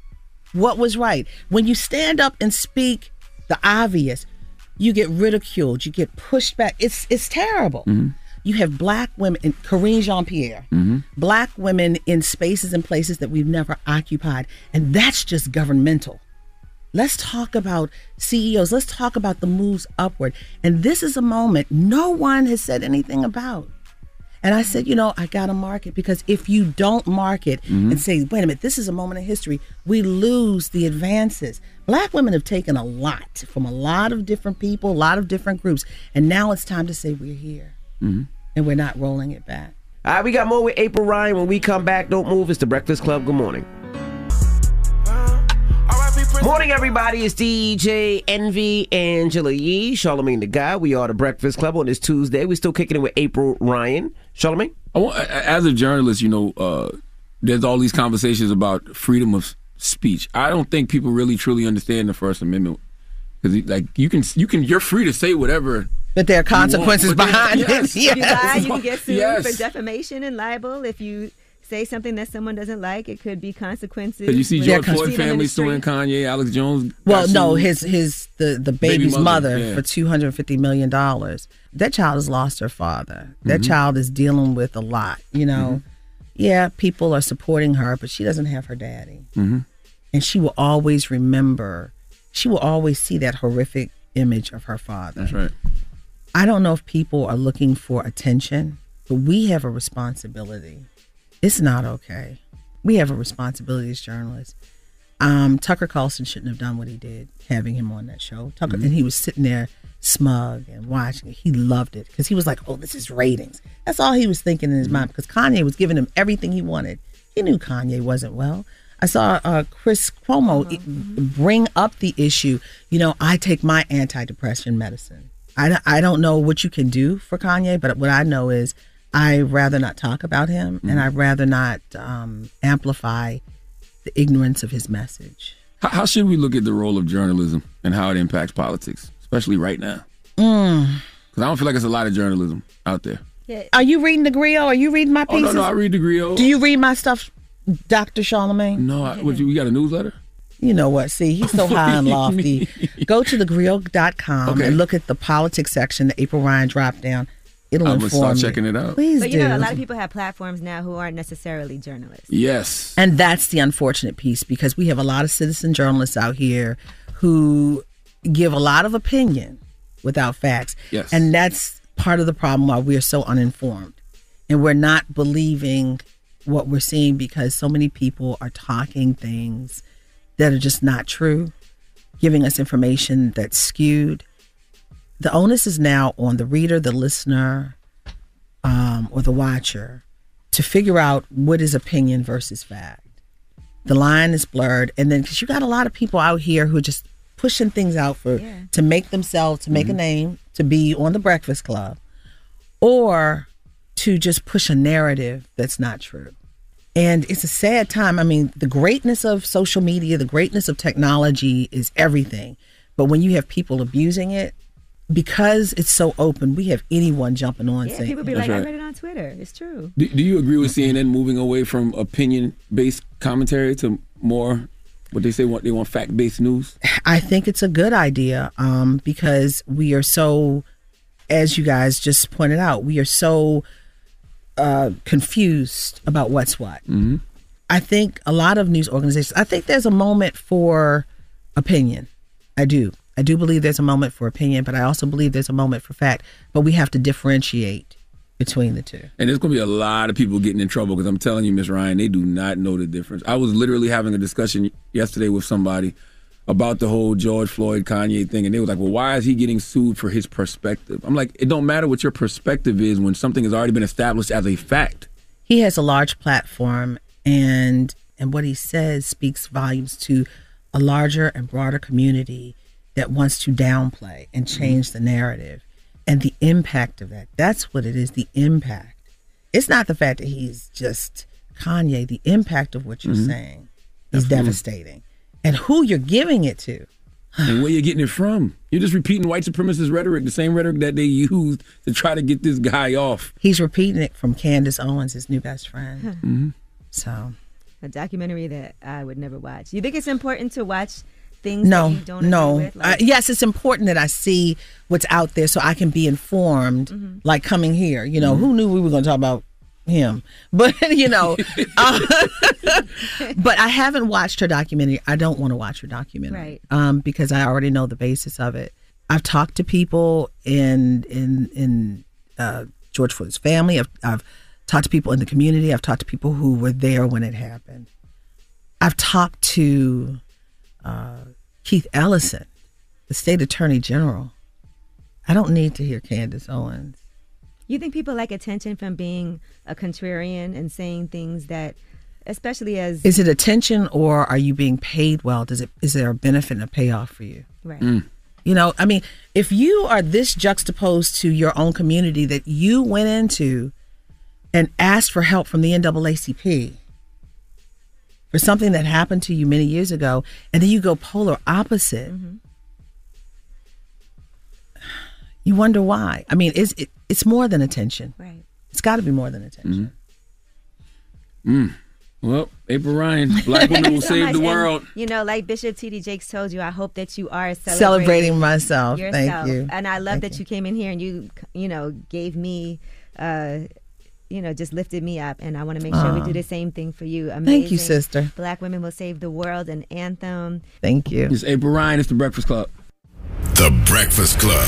What was right. When you stand up and speak the obvious, you get ridiculed, you get pushed back. It's it's terrible. Mm-hmm. You have Black women, and Karine Jean-Pierre, mm-hmm. Black women in spaces and places that we've never occupied, and that's just governmental. Let's talk about C E Os. Let's talk about the moves upward. And this is a moment no one has said anything about. And I said, you know, I got to mark it, because if you don't mark it mm-hmm. and say, wait a minute, this is a moment in history, we lose the advances. Black women have taken a lot from a lot of different people, a lot of different groups. And now it's time to say we're here mm-hmm. and we're not rolling it back. All right, we got more with April Ryan. When we come back, don't move. It's the Breakfast Club. Good morning. Morning, everybody. It's D J Envy, Angela Yee, Charlamagne the Guy. We are the Breakfast Club on this Tuesday. We're still kicking it with April Ryan. Charlamagne? I want, as a journalist, you know, uh, there's all these conversations about freedom of speech. I don't think people really truly understand the First Amendment, because like you can, you can, you're free to say whatever. But there are consequences want, behind it. Yes. Yes. If you lie, you can get sued yes. for defamation and libel. If you say something that someone doesn't like, it could be consequences. Because you see George yeah, Floyd family suing Kanye, Alex Jones. Well, no, his his the, the baby's Baby mother, mother, yeah. for two hundred fifty million dollars. That child has lost her father. That Mm-hmm. child is dealing with a lot, you know. Mm-hmm. Yeah, people are supporting her, but she doesn't have her daddy. Mm-hmm. And she will always remember, she will always see that horrific image of her father. That's right. I don't know if people are looking for attention, but we have a responsibility. It's not okay. We have a responsibility as journalists. Um, Tucker Carlson shouldn't have done what he did, having him on that show. Tucker, Mm-hmm. and he was sitting there smug and watching it. He loved it because he was like, oh, this is ratings. That's all he was thinking in his Mm-hmm. mind, because Kanye was giving him everything he wanted. He knew Kanye wasn't well. I saw uh, Chris Cuomo Mm-hmm. bring up the issue. You know, I take my antidepressant medicine. I, I don't know what you can do for Kanye, but what I know is I'd rather not talk about him, mm-hmm. and I'd rather not um, amplify the ignorance of his message. How, how should we look at the role of journalism and how it impacts politics, especially right now? Mm. Because I don't feel like there's a lot of journalism out there. Yeah. Are you reading the Griot? Are you reading my pieces? Oh, no, no, I read the Griot. Do you read my stuff, Doctor Charlamagne? No, I, what, we got a newsletter? You know what? See, he's so high and lofty. Go to the griot dot com okay. and look at the politics section, the April Ryan drop down. It'll I'm inform gonna start you. checking it out. Please but do. you know, a lot of people have platforms now who aren't necessarily journalists. Yes. And that's the unfortunate piece, because we have a lot of citizen journalists out here who give a lot of opinion without facts. Yes. And that's part of the problem why we're so uninformed. And we're not believing what we're seeing because so many people are talking things that are just not true, giving us information that's skewed. The onus is now on the reader, the listener, um, or the watcher to figure out what is opinion versus fact. The line is blurred. And then, because you got a lot of people out here who are just pushing things out for yeah. to make themselves, to make mm-hmm. a name, to be on the Breakfast Club, or to just push a narrative that's not true. And it's a sad time. I mean, the greatness of social media, the greatness of technology is everything. But when you have people abusing it, because it's so open, we have anyone jumping on yeah, saying, people be like, right. I read it on Twitter. It's true. Do, do you agree with C N N moving away from opinion-based commentary to more, what they say, what they want fact-based news? I think it's a good idea um, because we are so, as you guys just pointed out, we are so uh, confused about what's what. Mm-hmm. I think a lot of news organizations, I think there's a moment for opinion. I do. I do believe there's a moment for opinion, but I also believe there's a moment for fact. But we have to differentiate between the two. And there's going to be a lot of people getting in trouble because I'm telling you, Miss Ryan, they do not know the difference. I was literally having a discussion yesterday with somebody about the whole George Floyd Kanye thing, and they were like, well, why is he getting sued for his perspective? I'm like, it don't matter what your perspective is when something has already been established as a fact. He has a large platform, and and what he says speaks volumes to a larger and broader community that wants to downplay and change the narrative. And the impact of that, that's what it is, the impact. It's not the fact that he's just Kanye. The impact of what you're mm-hmm. saying is Definitely. devastating. And who you're giving it to. And where you're getting it from. You're just repeating white supremacist rhetoric, the same rhetoric that they used to try to get this guy off. He's repeating it from Candace Owens, his new best friend. Mm-hmm. So, a documentary that I would never watch. You think it's important to watch things no, that you don't agree no. with? Like, uh, yes, it's important that I see what's out there so I can be informed, mm-hmm. like coming here. You know, mm-hmm. who knew we were going to talk about him? But, you know, uh, but I haven't watched her documentary. I don't want to watch her documentary right. um, because I already know the basis of it. I've talked to people in, in, in uh, George Floyd's family. I've, I've talked to people in the community. I've talked to people who were there when it happened. I've talked to Uh, Keith Ellison, the state attorney general. I don't need to hear Candace Owens. You think people like attention from being a contrarian and saying things that, especially as... Is it attention or are you being paid well? Does it? Is there a benefit and a payoff for you? Right. Mm. You know, I mean, if you are this juxtaposed to your own community that you went into and asked for help from the N double A C P for something that happened to you many years ago, and then you go polar opposite. Mm-hmm. You wonder why. I mean, it's, it, it's more than attention. Right. It's got to be more than attention. Mm-hmm. Mm. Well, April Ryan, Black women will so save much. the world. And, you know, like Bishop T D Jakes told you, I hope that you are celebrating, celebrating myself. Yourself. Thank you. And I love Thank that you. you came in here and you, you know, gave me... Uh, you know, just lifted me up, and I want to make sure Aww. we do the same thing for you. Amazing. Thank you, sister. Black Women Will Save the World, an anthem. Thank you. It's April Ryan. It's The Breakfast Club. The Breakfast Club.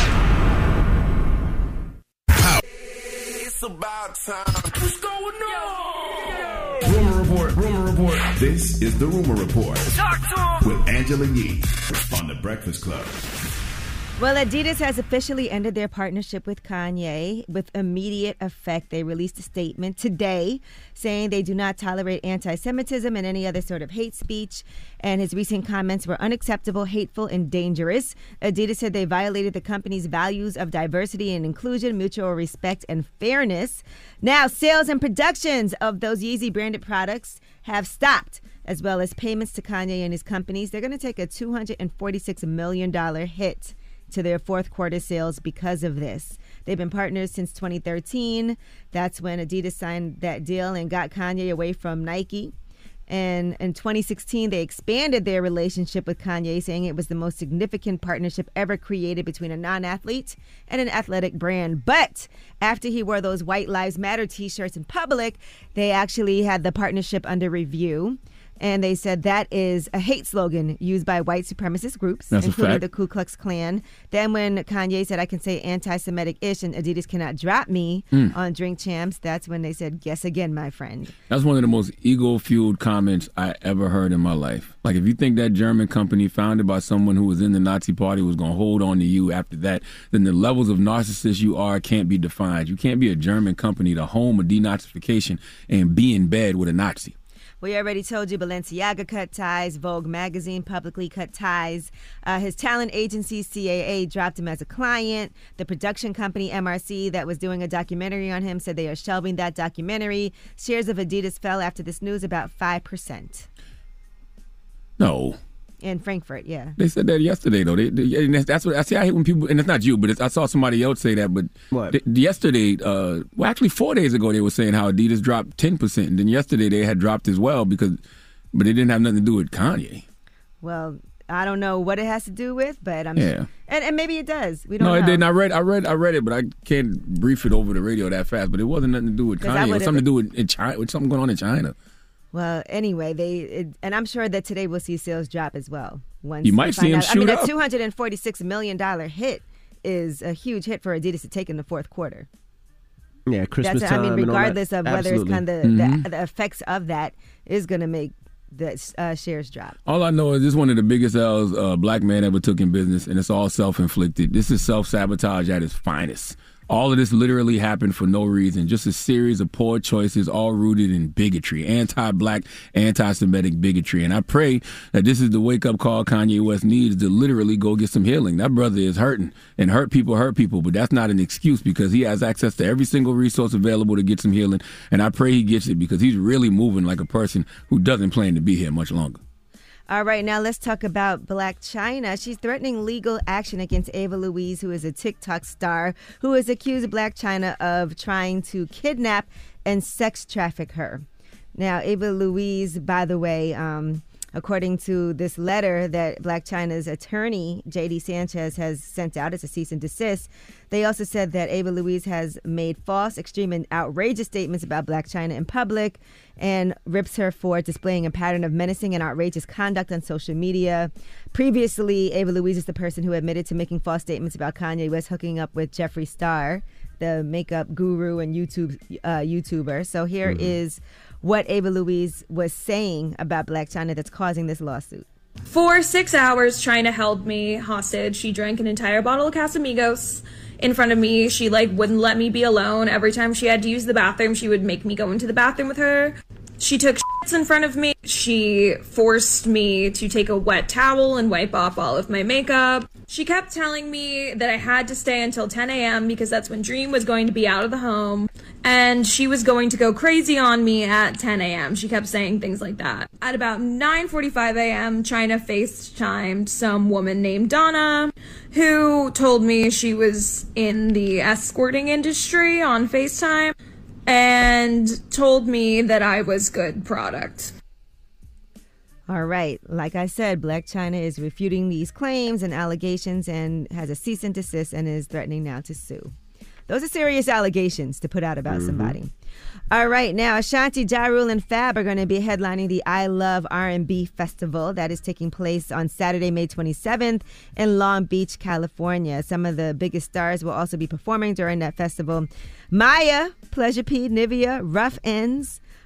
Pow. It's about time. What's going on? Rumor Report. Rumor Report. This is the Rumor Report. Talk to him. With Angela Yee on The Breakfast Club. Well, Adidas has officially ended their partnership with Kanye with immediate effect. They released a statement today saying they do not tolerate anti-Semitism and any other sort of hate speech, and his recent comments were unacceptable, hateful, and dangerous. Adidas said they violated the company's values of diversity and inclusion, mutual respect, and fairness. Now, sales and productions of those Yeezy branded products have stopped, as well as payments to Kanye and his companies. They're going to take a two hundred forty-six million dollars hit to their fourth quarter sales because of this. They've been partners since twenty thirteen. That's when Adidas signed that deal and got Kanye away from Nike. And in twenty sixteen, they expanded their relationship with Kanye, saying it was the most significant partnership ever created between a non-athlete and an athletic brand. But after he wore those White Lives Matter t-shirts in public, they actually had the partnership under review. And they said that is a hate slogan used by white supremacist groups, That's including the Ku Klux Klan. Then when Kanye said, I can say anti-Semitic-ish and Adidas cannot drop me mm. on Drink Champs, that's when they said, guess again, my friend. That's one of the most ego-fueled comments I ever heard in my life. Like, if you think that German company founded by someone who was in the Nazi party was going to hold on to you after that, then the levels of narcissist you are can't be defined. You can't be a German company, the home of denazification, and be in bed with a Nazi. We already told you Balenciaga cut ties. Vogue magazine publicly cut ties. Uh, his talent agency, C A A, dropped him as a client. The production company, M R C, that was doing a documentary on him, said they are shelving that documentary. Shares of Adidas fell after this news about five percent. No. In Frankfurt, yeah. They said that yesterday, though. They, they, and that's what I see. I hate when people, and it's not you, but it's, I saw somebody else say that. But what? They, yesterday, uh, well, actually four days ago, they were saying how Adidas dropped ten percent, and then yesterday they had dropped as well because, but it didn't have nothing to do with Kanye. Well, I don't know what it has to do with, but I'm yeah, sure. and and maybe it does. We don't. No, know. it didn't. I read, I read, I read it, but I can't brief it over the radio that fast. But it wasn't nothing to do with Kanye. It was something to do with in China, with something going on in China. Well, anyway, they it, and I'm sure that today we'll see sales drop as well. Once you might see them shoot I mean, up. a two hundred forty-six million dollars hit is a huge hit for Adidas to take in the fourth quarter. Yeah, Christmas That's, time. I mean, regardless of whether Absolutely. it's kind of mm-hmm. the, the effects of that is going to make the uh, shares drop. All I know is this is one of the biggest L's a uh, black man ever took in business, and it's all self-inflicted. This is self-sabotage at its finest. All of this literally happened for no reason, just a series of poor choices all rooted in bigotry, anti-black, anti-Semitic bigotry. And I pray that this is the wake-up call Kanye West needs to literally go get some healing. That brother is hurting, and hurt people hurt people, but that's not an excuse because he has access to every single resource available to get some healing. And I pray he gets it because he's really moving like a person who doesn't plan to be here much longer. All right, now let's talk about Blac Chyna. She's threatening legal action against Ava Louise, who is a TikTok star, who has accused Blac Chyna of trying to kidnap and sex traffic her. Now, Ava Louise, by the way, um, according to this letter that Blac Chyna's attorney, J D Sanchez, has sent out as a cease and desist, they also said that Ava Louise has made false, extreme, and outrageous statements about Blac Chyna in public and rips her for displaying a pattern of menacing and outrageous conduct on social media. Previously, Ava Louise is the person who admitted to making false statements about Kanye West hooking up with Jeffree Star, the makeup guru and YouTube uh, YouTuber. So here mm-hmm. is what Ava Louise was saying about Blac Chyna that's causing this lawsuit. For six hours, Chyna held me hostage. She drank an entire bottle of Casamigos in front of me. She like wouldn't let me be alone. Every time she had to use the bathroom, she would make me go into the bathroom with her. She took shits in front of me. She forced me to take a wet towel and wipe off all of my makeup. She kept telling me that I had to stay until ten a.m. because that's when Dream was going to be out of the home. And she was going to go crazy on me at ten a.m. She kept saying things like that. At about nine forty-five a.m., Chyna FaceTimed some woman named Donna, who told me she was in the escorting industry on FaceTime, and told me that I was good product. All right. Like I said, Blac Chyna is refuting these claims and allegations and has a cease and desist and is threatening now to sue. Those are serious allegations to put out about mm-hmm. somebody. All right. Now, Ashanti, Ja Rule, and Fab are going to be headlining the I Love R and B Festival. That is taking place on Saturday, May twenty-seventh in Long Beach, California. Some of the biggest stars will also be performing during that festival. Maya, Pleasure P, Nivea, Rough Ends,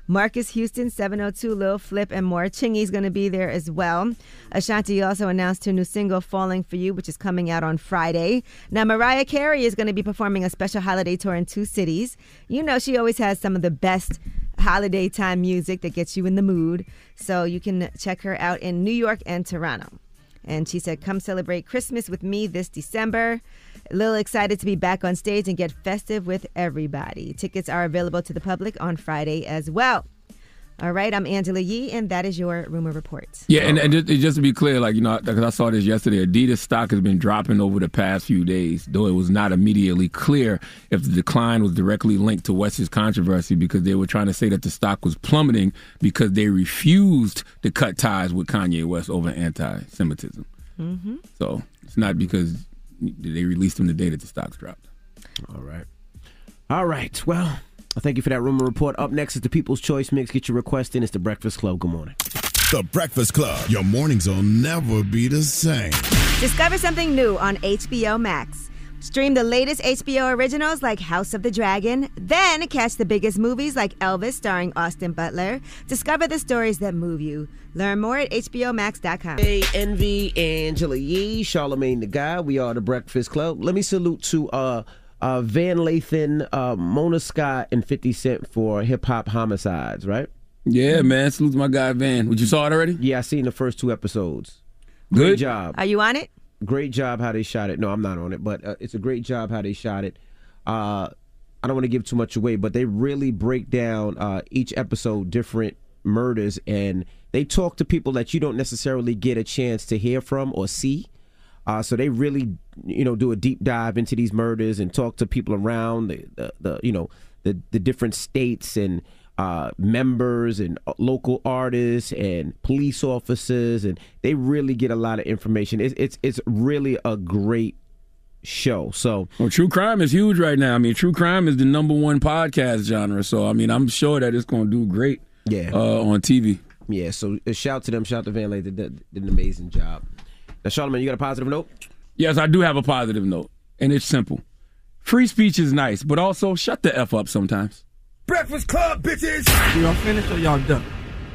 Marcus Houston, seven oh two, Lil Flip, and more. Chingy's going to be there as well. Ashanti also announced her new single, Falling For You, which is coming out on Friday. Now, Mariah Carey is going to be performing a special holiday tour in two cities. You know, she always has some of the best holiday time music that gets you in the mood. So you can check her out in New York and Toronto. And she said, come celebrate Christmas with me this December. A little excited to be back on stage and get festive with everybody. Tickets are available to the public on Friday as well. All right, I'm Angela Yee, and that is your Rumor Report. Yeah, and, and just, just to be clear, like, you know, because I saw this yesterday, Adidas stock has been dropping over the past few days, though it was not immediately clear if the decline was directly linked to West's controversy, because they were trying to say that the stock was plummeting because they refused to cut ties with Kanye West over anti-Semitism. Mm-hmm. So it's not because they released them the day that the stocks dropped. All right. All right, well, thank you for that Rumor Report. Up next is the People's Choice Mix. Get your request in. It's the Breakfast Club. Good morning. The Breakfast Club. Your mornings will never be the same. Discover something new on H B O Max. Stream the latest H B O originals like House of the Dragon. Then catch the biggest movies like Elvis starring Austin Butler. Discover the stories that move you. Learn more at H B O Max dot com. Hey, Envy, Angela Yee, Charlamagne the Guy. We are the Breakfast Club. Let me salute to uh, uh, Van Lathan, uh, Mona Scott, and fifty Cent for Hip Hop Homicides, right? Yeah, man. Salute to my guy, Van. Would you saw it already? Yeah, I seen the first two episodes. Good Great job. Are you on it? Great job how they shot it. No, I'm not on it, but uh, it's a great job how they shot it. Uh, I don't want to give too much away, but they really break down uh, each episode different murders, and they talk to people that you don't necessarily get a chance to hear from or see. Uh, so they really, you know, do a deep dive into these murders and talk to people around the, the, the you know, the the different states and uh, members and local artists and police officers, and they really get a lot of information. It's it's it's really a great show. So, well, true crime is huge right now. I mean, true crime is the number one podcast genre. So, I mean, I'm sure that it's going to do great. Yeah, uh, on T V. Yeah. So, uh, shout to them. Shout to Van Lathan. They did, did an amazing job. Now, Charlamagne, you got a positive note? Yes, I do have a positive note, and it's simple. Free speech is nice, but also shut the F up sometimes. Breakfast Club, bitches! Y'all finished or y'all done?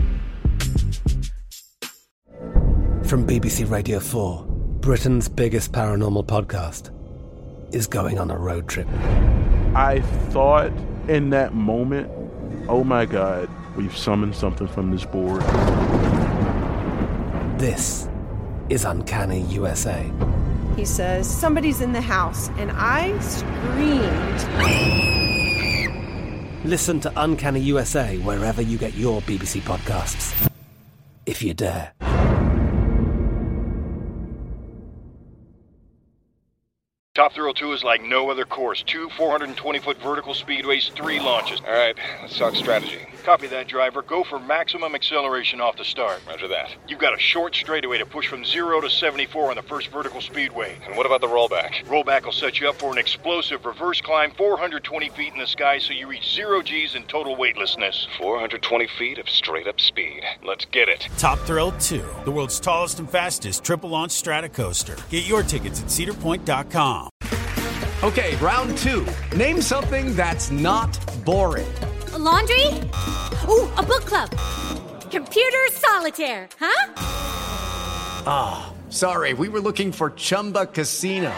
From B B C Radio four, Britain's biggest paranormal podcast is going on a road trip. I thought in that moment, oh my God, we've summoned something from this board. This is Uncanny U S A. He says, somebody's in the house, and I screamed. Listen to Uncanny U S A wherever you get your B B C podcasts, if you dare. Top Thrill two is like no other course. Two four hundred twenty foot vertical speedways, three launches. All right, let's talk strategy. Copy that, driver. Go for maximum acceleration off the start. Roger that. You've got a short straightaway to push from zero to seventy-four on the first vertical speedway. And what about the rollback? Rollback will set you up for an explosive reverse climb four hundred twenty feet in the sky so you reach zero G's in total weightlessness. four hundred twenty feet of straight-up speed. Let's get it. Top Thrill two, the world's tallest and fastest triple-launch strata coaster. Get your tickets at cedar point dot com. Okay, round two. Name something that's not boring. A laundry? Ooh, a book club. Computer solitaire, huh? Ah, oh, sorry, we were looking for Chumba Casino.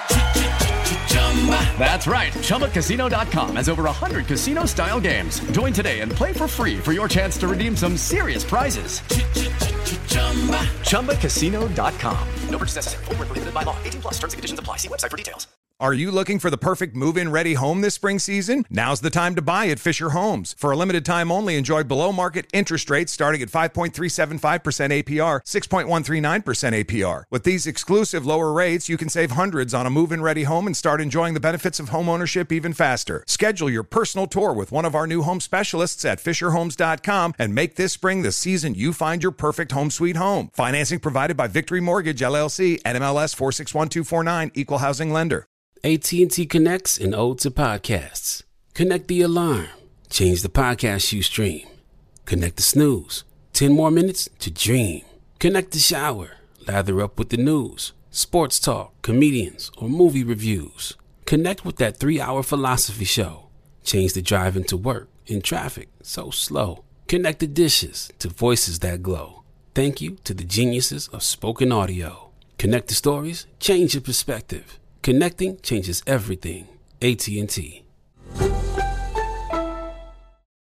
That's right, Chumba Casino dot com has over one hundred casino-style games. Join today and play for free for your chance to redeem some serious prizes. Chumba Casino dot com. No purchase necessary. Void where prohibited by law. eighteen plus terms and conditions apply. See website for details. Are you looking for the perfect move-in ready home this spring season? Now's the time to buy at Fisher Homes. For a limited time only, enjoy below-market interest rates starting at five point three seven five percent A P R, six point one three nine percent A P R. With these exclusive lower rates, you can save hundreds on a move-in ready home and start enjoying the benefits of home ownership even faster. Schedule your personal tour with one of our new home specialists at fisher homes dot com and make this spring the season you find your perfect home sweet home. Financing provided by Victory Mortgage, L L C, N M L S four six one two four nine, Equal Housing Lender. A T and T connects an ode to podcasts. Connect the alarm. Change the podcast you stream. Connect the snooze. Ten more minutes to dream. Connect the shower. Lather up with the news, sports talk, comedians, or movie reviews. Connect with that three-hour philosophy show. Change the drive into work in traffic so slow. Connect the dishes to voices that glow. Thank you to the geniuses of spoken audio. Connect the stories, change your perspective. Connecting changes everything. A T and T.